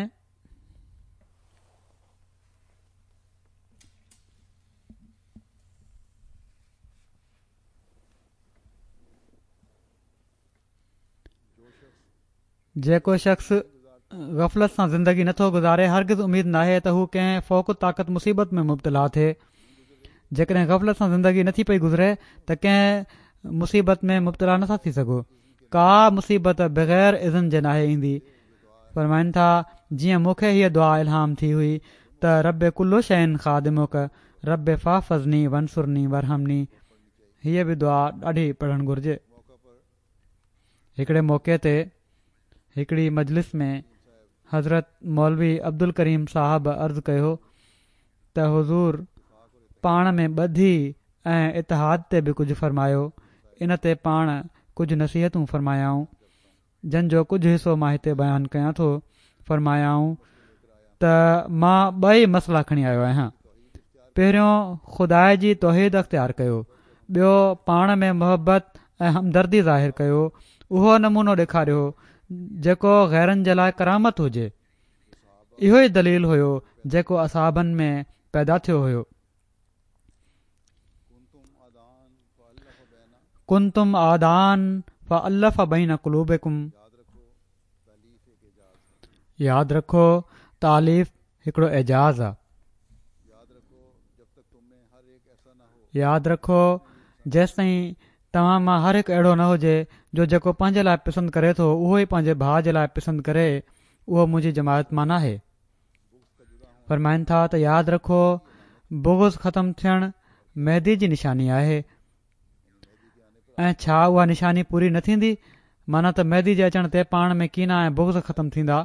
जेको शख़्स ग़फ़लत सां ज़िंदगी नथो गुज़ारे हरगिज़ उमेद नाहे त हू कंहिं फ़ौक़ ताक़त मुसीबत में मुब्तला थिए। जेकॾहिं ग़फ़लत सां ज़िंदगी नथी पई गुज़रे त कंहिं मुसीबत में मुब्तला नथा थी सघो। का मुसीबत बग़ैर इज़न जे नाहे ईंदी। फ़रमाइनि था जीअं मूंखे हीअ दुआ इल्हाम थी हुई त रब कुल्लो शैन ख़ादिमुक रब फ़ाफ़ज़नी वंसुरनी वरहमनी। हीअ बि दुआ ॾाढी पढ़णु घुरिजे। हिकिड़े मौक़े ते हिकिड़ी मजलिस में हज़रत मौलवी अब्दुल करीम साहब अर्ज़ु कयो त हुज़ूर पाण में ॿधी ऐं इतिहाद ते बि कुझु फ़रमायो। इन ते पाण कुझु नसीहतूं फ़रमायाऊं जंहिंजो कुझु हिसो मां हिते बयानु कयां थो। फ़रमायाऊं त मां ॿई मसइला खणी आयो आहियां। पहिरियों ख़ुदा जी तौहीद अख़्तियार कयो, ॿियो पाण में मुहबत ऐं हमदर्दी ज़ाहिर कयो। उहो नमूनो ॾेखारियो जेको ग़ैरनि जे लाइ करामत हुजे। इहो ई दलील हुयो जेको असाबनि में पैदा थियो हुयो। कुंतुम आदान फ़अल्लफ़ बैन क़ुलूबिकुम। यादि रखो तालीफ़ हिकिड़ो एजाज़ आहे। यादि रखो जेसिताईं तव्हां मां हर हिकु अहिड़ो न हुजे जो जेको पंहिंजे लाइ पसंदि करे थो उहो ई पंहिंजे भाउ जे लाइ पसंदि करे, उहो मुंहिंजी जमायत मां नाहे। फ़रमाइनि था त यादि रखो बुग़्ज़ ख़तमु थियणु मेहदी जी निशानी आहे। ऐं छा उहा निशानी पूरी न थींदी? माना त मेहदी जे अचण ते पाण में कीना ऐं बुग़्ज़ ख़तमु थींदा।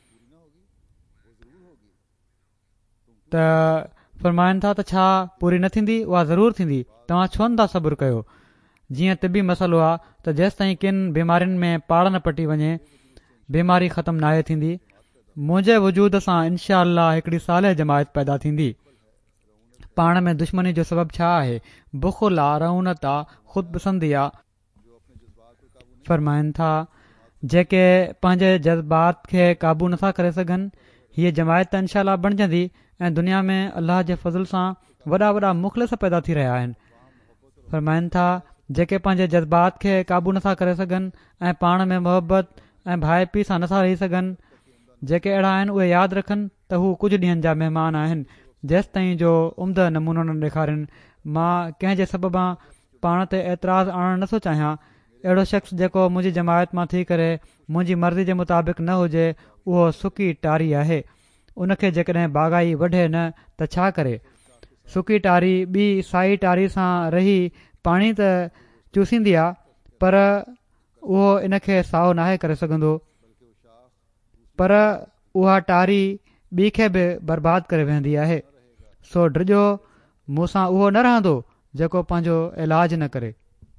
त फ़रमाइनि था त छा पूरी न थींदी? उहा ज़रूरु थींदी। तव्हां छो नथा सब्र कयो? जीअं तिबी मसइलो आहे त जेसिताईं किन बीमारियुनि में पाड़ न पटी वञे बीमारी ख़तमु नाहे थींदी। मुंहिंजे वजूद सां इनशा अल्लाह हिकिड़ी साले जमायत पैदा थींदी। पाण में दुश्मनी जो सबबु छा आहे? बुख़ुल आहे, रऊनत आहे, ख़ुदि पसंदी आहे। फ़रमाइनि था जेके पंहिंजे जज़्बात खे क़ाबू नथा करे सघनि हीअ जमायत त इनशा अल्लाह बणिजंदी ऐं दुनिया में अल्लाह जे फज़ल सां वॾा वॾा मुख़लिस पैदा थी रहिया आहिनि। फ़रमाइनि था जेके पंहिंजे जज़्बात खे क़ाबू नथा करे सघनि ऐं पाण में मुहबत ऐं भाई पीउ सां नथा रही सघनि, जेके अहिड़ा आहिनि उहे यादि रखनि त हू कुझु ॾींहंनि जा महिमान आहिनि जेसि ताईं जो उम्द नमूनो न ॾेखारीनि। मां कंहिंजे सबबा पाण ते एतिराज़ु आणणु नथो चाहियां। अहिड़ो शख़्स जेको मुंहिंजी जमायत मां थी करे मुंहिंजी मर्ज़ी जे मुताबिक़ न हुजे उहो सुकी टारी आहे। उनखे जेकॾहिं बाग़ाई वढे न त छा करे? सुकी टारी ॿी साई टारी सां रही पाणी त चूसींदी आहे पर उहो इनखे साओ नाहे करे सघंदो। पर उहा टारी ॿी खे बि बर्बादु करे वेंदी आहे। सो ड्रिजो मूंसां उहो न रहंदो जेको पंहिंजो इलाजु न करे।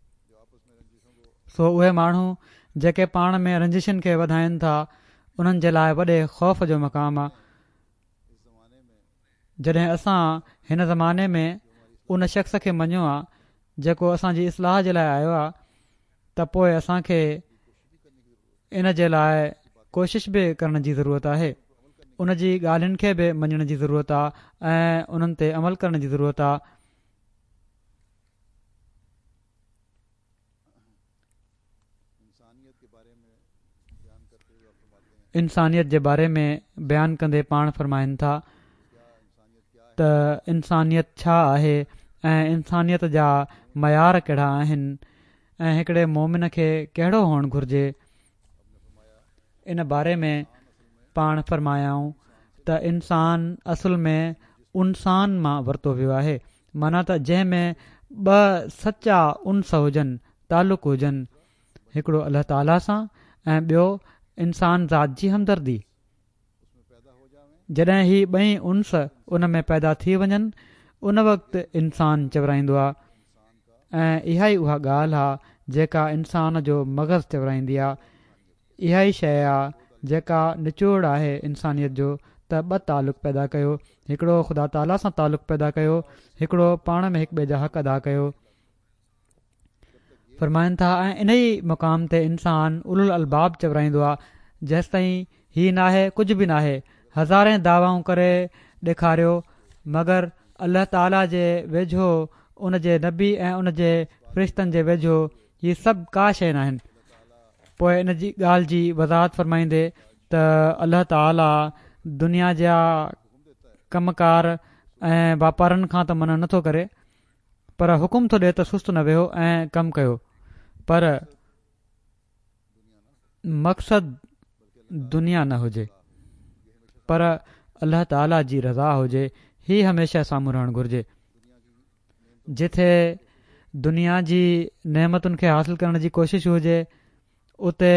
सो उहे माण्हू जेके पाण में रंजिशुनि खे वधाइनि था उन्हनि जे लाइ वॾे ख़ौफ़ जो मक़ाम आहे। जॾहिं असां हिन ज़माने में उन शख़्स खे मञियो आहे जेको असांजी इस्लाह जे लाइ आयो आहे त पोइ असांखे इन जे लाइ कोशिश बि करण जी ज़रूरत आहे। उन जी ॻाल्हियुनि खे बि मञण जी ज़रूरत आहे ऐं उन्हनि ते अमल करण जी ज़रूरत आहे। इंसानियत जे बारे में बयानु कंदे पाण फ़रमाइनि था त इंसानियत छा आहे ऐं इंसानियत जा मयार कहिड़ा आहिनि ऐं हिकिड़े मोमिन खे कहिड़ो हुअणु घुरिजे। इन बारे में पाण फ़रमायाऊं त इंसान असुल में उनसान मां वरितो वियो आहे। माना त जंहिं में ॿ सचा उनस हुजनि, तालुक़ हुजनि, हिकिड़ो अल्लाह ताला सां ऐं ॿियो इंसान ज़ात जी हमदर्दी। जॾहिं ही ॿई उनस उन में पैदा थी वञनि उन वक़्तु इंसान चवराईंदो आहे ऐं इहा ई उहा ॻाल्हि आहे जेका इंसान जो मग़ज़ चवराईंदी आहे। इहा ई शइ आहे जेका निचोड़ आहे इंसानियत जो त ॿ तालुक़ पैदा कयो, हिकिड़ो ख़ुदा ताला सां तालुक़ पैदा कयो, हिकिड़ो पाण में हिक ॿिए जा हक़ अदा कयो। फ़रमाइनि था ऐं इन ई मुक़ाम ते इंसान उलुल अलबाब चवराईंदो आहे। जेसि ताईं ही नाहे कुझु बि नाहे। हज़ारे दावाऊं करे ॾेखारियो मगर अल्लाह ताला जे वेझो उन जे नबी ऐं उन जे फ़रिश्तनि जे वेझो हीअ सभु का शइ न आहिनि। पोइ इन जी ॻाल्हि जी वज़ाहत फ़रमाईंदे त अल्लाह ताला दुनिया जा कमकार ऐं वापारनि खां त मना नथो करे, पर हुकुम थो ॾिए त सुस्तु न वेहो ऐं कमु कयो, पर मक़सदु दुनिया न हुजे, पर अल्लाह ताला जी रज़ा हुजे। ही हमेशह साम्हूं रहणु घुरिजे। जिथे दुनिया जी नेमतुनि खे हासिल करण जी कोशिशि हुजे, उते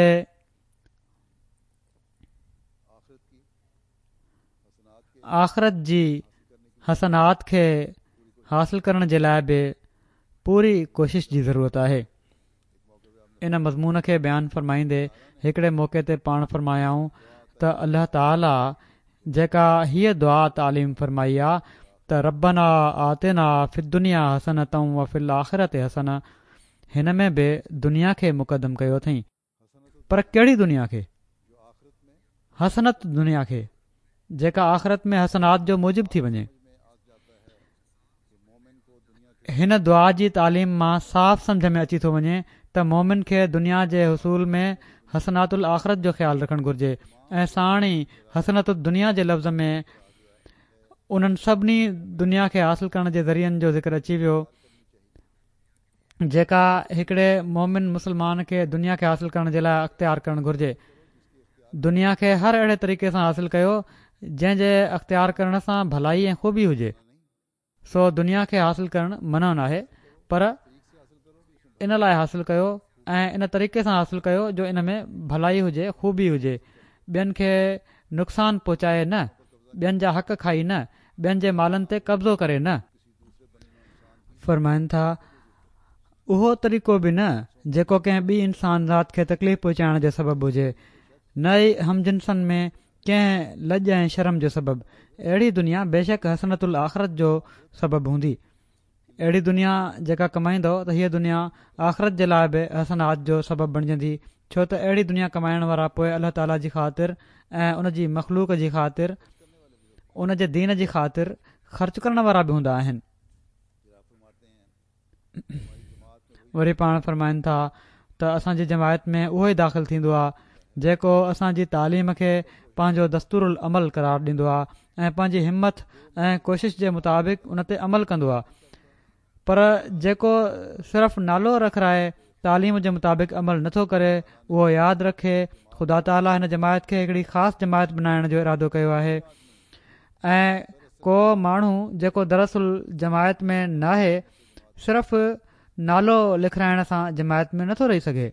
आख़िरत जी हसनात खे हासिल करण जे लाइ बि पूरी कोशिश जी ज़रूरत आहे। इन मज़मून खे बयानु फ़रमाईंदे हिकिड़े मौक़े ते पाण फ़रमायाऊं त अल्लाह ताला जेका हीअ दुआ तालीम फ़रमाई आहे त रब्बना आतिना फ़िद दुनिया हसनतऊं व फ़िल आख़िरत हसन, हिन में बि दुनिया खे मुक़दम कयो अथई। पर कहिड़ी दुनिया खे? हसनत दुनिया खे, जेका आख़िरत में हसनात जो मूजिब थी वञे। हिन दुआ जी तालीम मां साफ़ सम्झ में अची थो वञे त मोमिन खे दुनिया जे हुसूल में हसनातुल आख़िरत जो ख़्यालु रखणु घुरिजे ऐं साण ई हसनतु दुनिया जे लफ़्ज़ में उन्हनि सभिनी दुनिया खे हासिल करण जे ज़रियनि जो ज़िक्र अची वियो जेका हिकिड़े मोमिन मुस्लमान खे दुनिया खे हासिल करण जे लाइ अख़्तियार करणु घुरिजे। दुनिया खे हर अहिड़े तरीक़े सां हासिल कयो जंहिंजे अख़्तियार करण सां भलाई ऐं ख़ूबी हुजे। सो दुनिया खे हासिल करणु मना न आहे, पर इन लाइ हासिल कयो ऐं इन तरीक़े सां हासिल कयो जो इन में भलाई हुजे, ख़ूबी हुजे, ॿियनि खे नुक़सानु पहुचाए न, ॿियनि जा हक़ खाई न, ॿियनि जे मालनि ते कब्ज़ो करे न। फ़रमाइनि था उहो तरीक़ो बि न जेको कंहिं ॿी इंसान ज़ात खे तकलीफ़ पहुचाइण जो सबबु हुजे, न ई हमजिन्सनि में कंहिं लॼ ऐं शर्म जो सबबु। अहिड़ी दुनिया बेशक हसनतुल आख़िरत जो सबबु हूंदी। अहिड़ी दुनिया जेका कमाईंदो त हीअ दुनिया आख़िरत जे लाइ बि हसनात जो सबबु बणिजंदी, छो त अहिड़ी दुनिया कमाइण वारा पोइ अल्लाह ताला जी ख़ातिर ऐं उन जी मख़लूक जी ख़ातिर, उन जे दीन जी ख़ातिर ख़र्च करण वारा बि हूंदा आहिनि। वरी पाण फ़रमाइनि था त असांजी जमायत में उहो ई दाख़िल थींदो आहे जेको असांजी तालीम खे पंहिंजो दस्तूरुल अमल करार ॾींदो आहे ऐं पंहिंजी हिमत ऐं कोशिश जे मुताबिक़ उन ते अमल कंदो आहे। पर जेको सिर्फ़ु नालो रखराए तालीम जे मुताबिक़ अमल नथो करे, उहो यादि रखे ख़ुदा ताला हिन जमायत खे हिकिड़ी ख़ासि जमायत बणाइण जो इरादो कयो आहे ऐं को माण्हू जेको दरअसल जमायत में नाहे, सिर्फ़ु नालो लिखाइण सां जमायत में नथो रही सघे।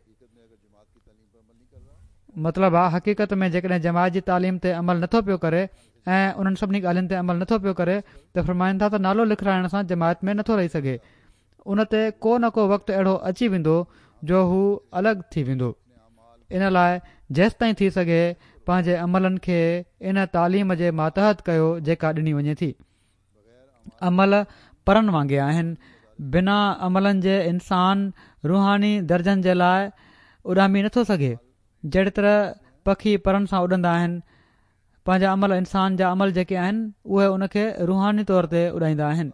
मतिलबु आहे हक़ीक़त में जेकॾहिं जमायत जी तालीम ते अमल नथो पियो करे ऐं उन्हनि सभिनी ॻाल्हियुनि ते अमल नथो पियो करे त फ़रमाइनि था त नालो लिखाइण सां जमायत में नथो रही सघे। उन ते को न को वक़्तु अहिड़ो अची वेंदो जो हू अलॻि थी वेंदो। इन लाइ जेसि ताईं थी सघे पंहिंजे अमलनि खे इन तालीम जे मातहत कयो जेका ॾिनी वञे थी। अमल परनि वांगुरु आहिनि, बिना अमलनि जे इंसान रूहानी दर्जनि जे लाइ उॾामी नथो सघे। जहिड़ी तरह पखी परनि सां उॾंदा आहिनि, पंहिंजा अमल इंसान जा अमल जेके आहिनि उहे उनखे रूहानी तौर ते उॾाईंदा आहिनि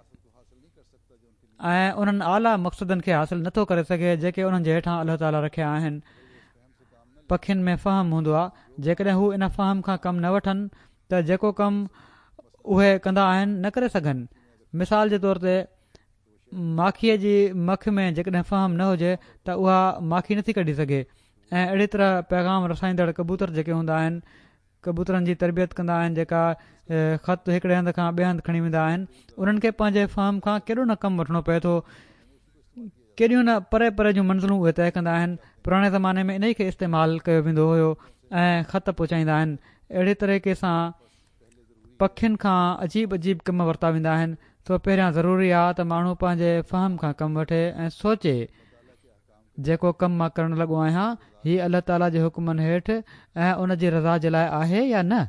ऐं उन्हनि आला मक़सदनि खे हासिल नथो करे सघे जेके उन्हनि जे हेठां अल्लाह ताला रखिया आहिनि। पखियुनि में फ़हम हूंदो आहे, जेकॾहिं हू इन फ़हम खां कमु न वठनि त जेको कमु उहे कंदा आहिनि न करे सघनि। मिसाल जे तौर ते माखीअ जी मख में जेकॾहिं फ़हम न हुजे त उहा माखी नथी कढी सघे ऐं अहिड़ी तरह पैगाम रसाईंदड़ कबूतर जेके हूंदा आहिनि, कबूतरनि जी तरबियत कंदा आहिनि, जेका ख़त हिकिड़े हंधि खां ॿिए हंधि खणी वेंदा आहिनि, उन्हनि खे पंहिंजे फ़हम खां केॾो न कमु वठिणो पए थो, केॾियूं न परे परे जूं मंज़िलूं उहे तइ कंदा आहिनि। पुराणे ज़माने में इन ई खे इस्तेमालु कयो वेंदो हुयो ऐं ख़त पहुचाईंदा आहिनि। अहिड़े तरीक़े सां पखियुनि खां अजीब अजीब कम वरिता वेंदा आहिनि। सो पहिरियां ज़रूरी आहे त माण्हू पंहिंजे फ़हम खां कमु वठे ऐं सोचे जेको कमु मां करणु लॻो आहियां हीअ अल्लाह ताला जे हुकुमनि हेठि ऐं उन जी रज़ा जे लाइ आहे या न।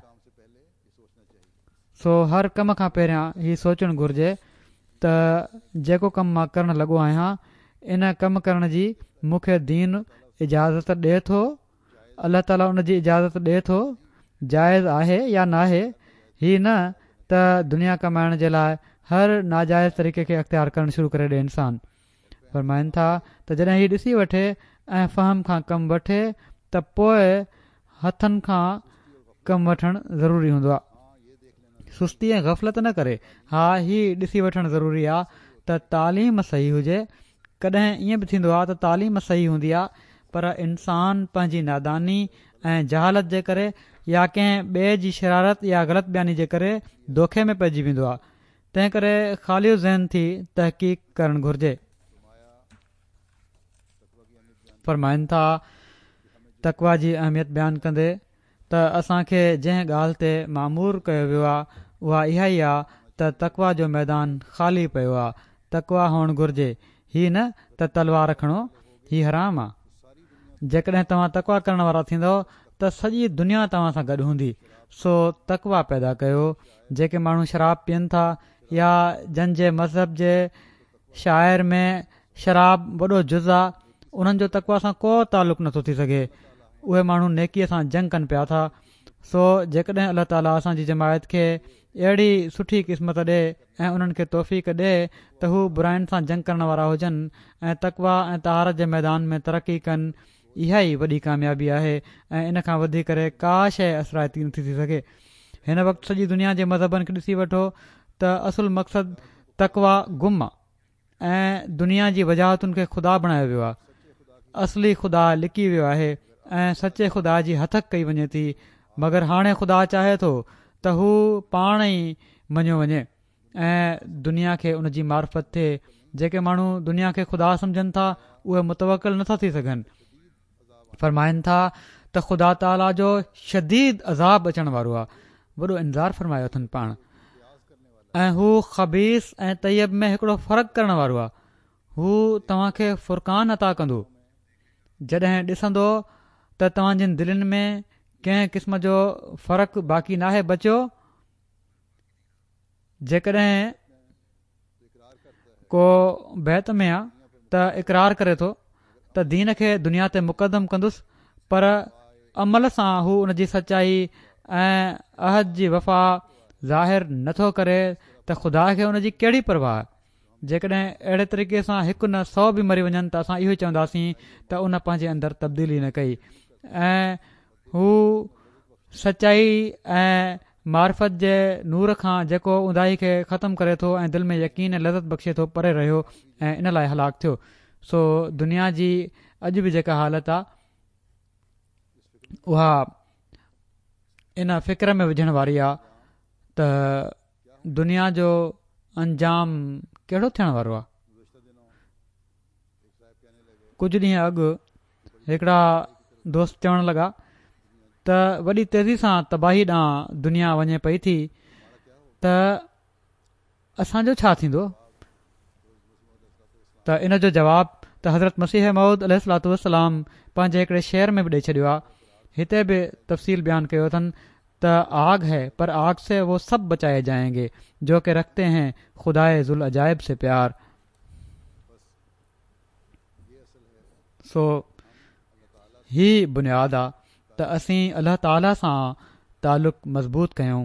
सो हर कम खां पहिरियां हीअ सोचणु घुरिजे त जेको कमु मां करणु लॻो आहियां इन कमु करण जी मूंखे दीन इजाज़त ॾिए थो, अल्लाह ताला उन जी इजाज़त ॾिए थो, जाइज़ आहे या न आहे। हीअ न त दुनिया कमाइण जे लाइ हर नाजाइज़ तरीक़े खे अख़्तियार करणु शुरू करे ॾे इंसानु। फरमाइनि था त जॾहिं हीअ ॾिसी वठे ऐं फ़हम खां कमु वठे त पोइ हथनि खां कमु वठणु ज़रूरी हूंदो आहे। सुस्ती ऐं ग़फ़लत न करे। हा, हीउ ॾिसी वठणु ज़रूरी आहे त तालीम सही हुजे। कॾहिं ईअं बि थींदो आहे त तालीम सही हूंदी आहे पर इंसान पंहिंजी नादानी ऐं जहालत जे करे या कंहिं ॿिए जी शरारत या ग़लति बयानी जे करे दोखे में पइजी वेंदो आहे। तंहिं करे ख़ाली ज़हन थी तहक़ीक़ करणु घुरिजे। फरमाइनि था तक़वा जी अहमियत बयानु कंदे त असांखे जंहिं ॻाल्हि ते मामूर कयो वियो आहे उहा इहा ई आहे त तक़वा जो मैदान ख़ाली पियो आहे। तक़वा हुअणु घुरिजे। हीअ न त तलवार रखणो हीउ हराम आहे। जेकॾहिं तव्हां तक़वा करण वारा थींदव त सॼी दुनिया तव्हां सां गॾु हूंदी। सो तक़वा पैदा कयो। जेके माण्हू शराब पीअनि था या जंहिंजे मज़हब जे शाइर में शराब वॾो जुज़ आहे उन्हनि जो तक़वा सां को तालुक़ु नथो थी सघे। उहे माण्हू नेकीअ सां जंग कनि पिया था। सो जेकॾहिं अलाह ताला असांजी जमायत खे अहिड़ी सुठी क़िस्मत ॾे ऐं उन्हनि खे तौफ़ीक़ ॾे त हू बुराइनि सां जंग करण वारा हुजनि ऐं तक़वा ऐं तहारत जे मैदान में तरक़ी कनि, इहा ई वॾी कामयाबी आहे ऐं इन खां वधी करे का शइ असराइती नथी थी सघे। हिन वक़्तु सॼी दुनिया जे मज़हबनि खे ॾिसी वठो त असुल मक़सदु तक़वा गुम आहे ऐं दुनिया जी वजाहतुनि खे ख़ुदा बणायो वियो आहे। असली ख़ुदा लिकी वियो आहे ऐं सचे ख़ुदा जी हथक कई वञे थी। मगर हाणे ख़ुदा चाहे थो त हू पाण ई मञियो वञे ऐं दुनिया खे उन जी मार्फत थिए। जेके माण्हू दुनिया खे ख़ुदा सम्झनि था उहे मुतवकिल नथा थी सघनि। फरमाइनि था त ख़ुदा ताला जो शदीद अज़ाब अचण वारो आहे। वॾो इंतज़ारु फरमायो अथनि पाण। ऐं हू ख़बीस ऐं तैयब में हिकिड़ो फ़र्क़ु करण वारो आहे। हू तव्हांखे फ़ुरक़ान अता कंदो। जॾहिं ॾिसंदो त तव्हांजनि दिलनि में कंहिं क़िस्म जो फ़र्क़ु बाक़ी नाहे बचियो। जेकॾहिं को बैत में आहे त इक़रार करे थो त दीन खे दुनिया ते मुक़दम कंदुसि पर अमल सां हू उन जी सचाई ऐं अहद जी वफ़ा ज़ाहिर नथो करे त ख़ुदा खे उन जी कहिड़ी परवाह आहे। जेकॾहिं अहिड़े तरीक़े सां हिकु न सौ बि मरी वञनि त असां इहो ई चवंदासीं त उन पंहिंजे अंदरि तब्दीली न कई ऐं हू सचाई ऐं मार्फत जे नूर खां जेको उंदाही खे ख़तमु करे थो ऐं दिलि में यकीन ऐं लज़त बख़्शे थो परे रहियो ऐं इन लाइ हलाकु थियो। सो दुनिया जी अॼु बि जेका हालत आहे उहा इन फ़िक्र में विझण वारी आहे त दुनिया जो अंजाम कहिड़ो थियण वारो आहे। कुझु ॾींहं अॻु हिकिड़ा दोस्त चवणु लॻा त वॾी तेज़ी सां तबाही ॾांहुं दुनिया वञे पई थी त असांजो छा थींदो। त इन जो जवाबु त हज़रत मसीह मऊद अलैहिस्सलातु वस्सलाम पंहिंजे हिकिड़े शेर में बि ॾेई छॾियो आहे। हिते बि तफ़सील बयानु कयो अथनि त आग है पर आग से वो सब बचाए जाएंगे जो कि रखते हैं खुदाए जुल अजायब से प्यार। सो ही बुनियाद आहे त असीं अल्लाह ताला सां तालुक़ मज़बूत कयूं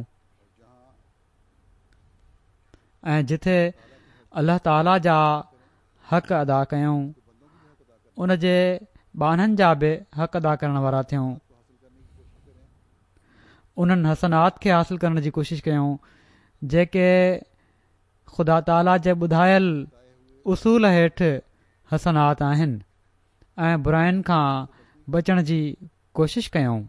ऐं जिथे अल्लाह ताला जा हक़ अदा कयूं उन जे ॿाननि जा बि हक़ अदा करण वारा थियूं। उन्हनि हसनात खे हासिल करण जी कोशिशि कयूं जेके ख़ुदा ताला जे ॿुधायल उसूल हेठि हसनात आहिनि ऐं बुराइनि खां बचण जी कोशिशि कयूं।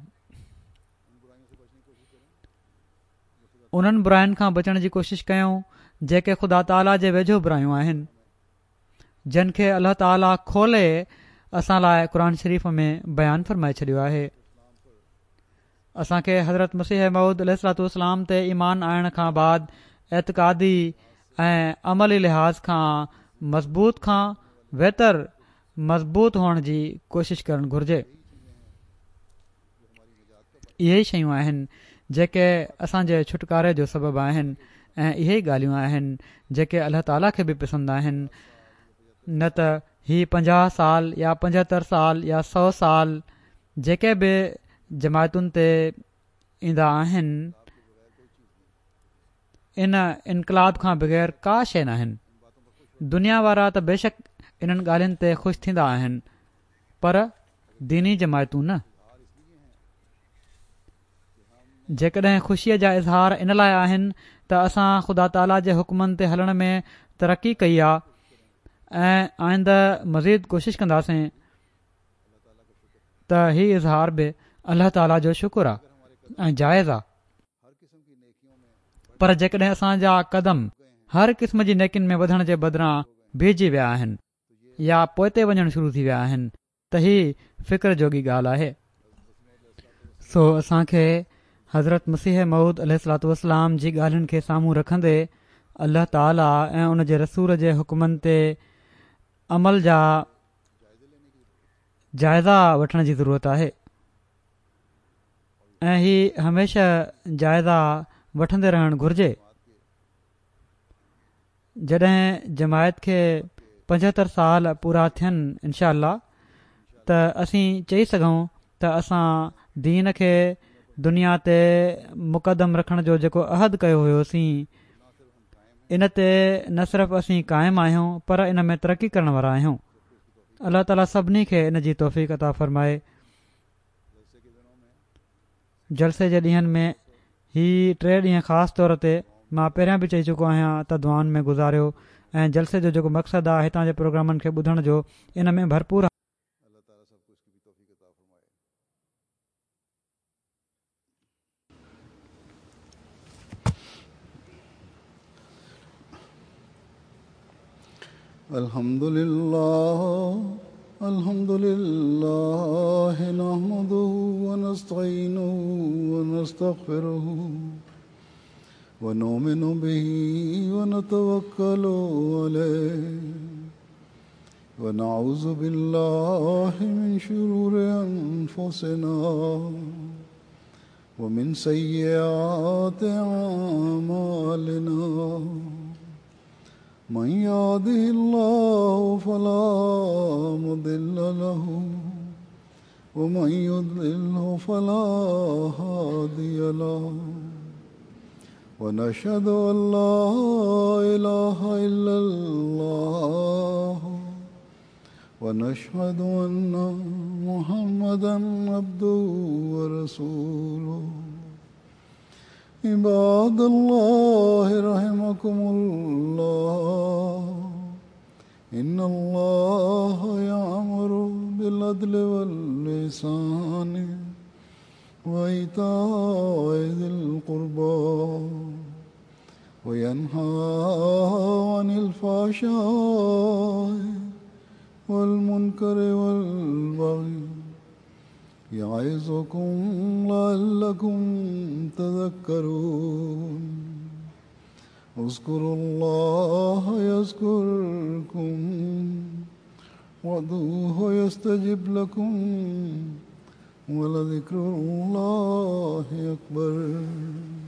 उन्हनि बुराइनि खां बचण जी कोशिशि कयूं जेके ख़ुदा ताला जे वेझो बुरायूं आहिनि जिन खे अल्लाह ताला खोले असां लाइ क़ुर शरीफ़ में बयानु फ़रमाए छॾियो आहे। असांखे हज़रत मसीह मऊद अलैहिस्सलातु वस्सलाम ते ईमान आणण खां बाद एतिक़ादी ऐं अमली लिहाज़ खां मज़बूत खां बहितर मज़बूत हुअण जी कोशिशि करणु घुरिजे। इहे ई शयूं आहिनि जेके असांजे छुटकारे जो सबबु आहिनि ऐं इहे ई ॻाल्हियूं आहिनि जेके अल्लाह ताला खे बि पसंदि आहिनि। न त ही पंजाह साल या पंजहतरि साल या सौ साल जेके बि जमायतुनि ते ईंदा आहिनि इन इनकलाब खां बग़ैर का शइ न आहिनि। दुनिया वारा त बेशक इन्हनि ॻाल्हियुनि ते ख़ुशि थींदा आहिनि पर दीनी जमायतूं न। जेकॾहिं ख़ुशीअ जा इज़हार इन लाइ आहिनि त असां ख़ुदा ताला जे हुकमनि ते हलण में तरक़ी कई आहे ऐं आईंद मज़ीद कोशिशि कंदासीं त हीउ इज़हार बि अल्लाह ताला जो शुक्र आहे ऐं जाइज़ आहे। पर जेकॾहिं असांजा क़दम हर क़िस्म जी नेकिन में वधण जे बदिरां बीहजी विया आहिनि या पोइते वञणु शुरू थी विया आहिनि त हीउ फ़िक्र जोगी ॻाल्हि आहे। सो असांखे हज़रत मसीह मऊद अलैहिस्सलातु वस्सलाम जी ॻाल्हियुनि खे साम्हूं रखंदे अल्लाह ताला ऐं उन जे रसूल जे हुकमनि ते अमल जा जाइज़ा वठण जी ज़रूरत आहे ऐं हीउ हमेशह जाइज़ा वठंदे रहणु घुर्जे। जॾहिं जमायत खे पंजहतरि साल पूरा थियनि इनशा अल्लाह त असीं चई सघूं त असां दीन खे दुनिया ते मुक़दम रखण जो जेको अहद कयो हुयोसीं इन ते न सिर्फ़ु असीं क़ाइमु आहियूं पर इन में तरक़ी करण वारा आहियूं। अल्लाह ताला सभिनी खे इन जी तौफ़ीक़ अता फ़रमाए। जलसे जे ॾींहंनि में ही टे ॾींहं ख़ासि तौर ते मां पहिरियां बि चई चुको आहियां त दुआनि में गुज़ारियो ऐं जलसे जो जेको मक़सदु आहे हितां जे प्रोग्रामनि खे ॿुधण जो इन में भरपूर अल्हम्दुलिल्लाह अल्हम्दुलिल्लाह नहमदुहु व नस्तईनुहु व नस्तगफिरुहु व नुमिनु बिही व नतवक्कलु अलैहि व नऊज़ु बिल्लाहि मिन शुरूरि अनफुसिना व मिन सय्यिआति अअमालिना मन यहदिहिल्लाहु फला मुदिल्ल लहु व मन युद्लिल्हु फला हादिय लहु व नशहदु अन ला इलाहा इल्लल्लाह व नशहदु अन्ना मुहम्मदन अब्दुहु व रसूलुहु। इबादल्लाह रहमकुमुल्लाह इन्नल्लाह यअमुरु बिल अदलि वल इहसानि व ईताइ ज़िल क़ुर्बा व यन्हा अनिल फ़हशाइ वल मुनकरि वल बग़ि यइज़ुकुम लअल्लकुम तज़क्करून। उज़्कुरुल्लाह यज़्कुरकुम वदूहु यस्तजिब लकुम व लज़िक्रुल्लाहि अकबर।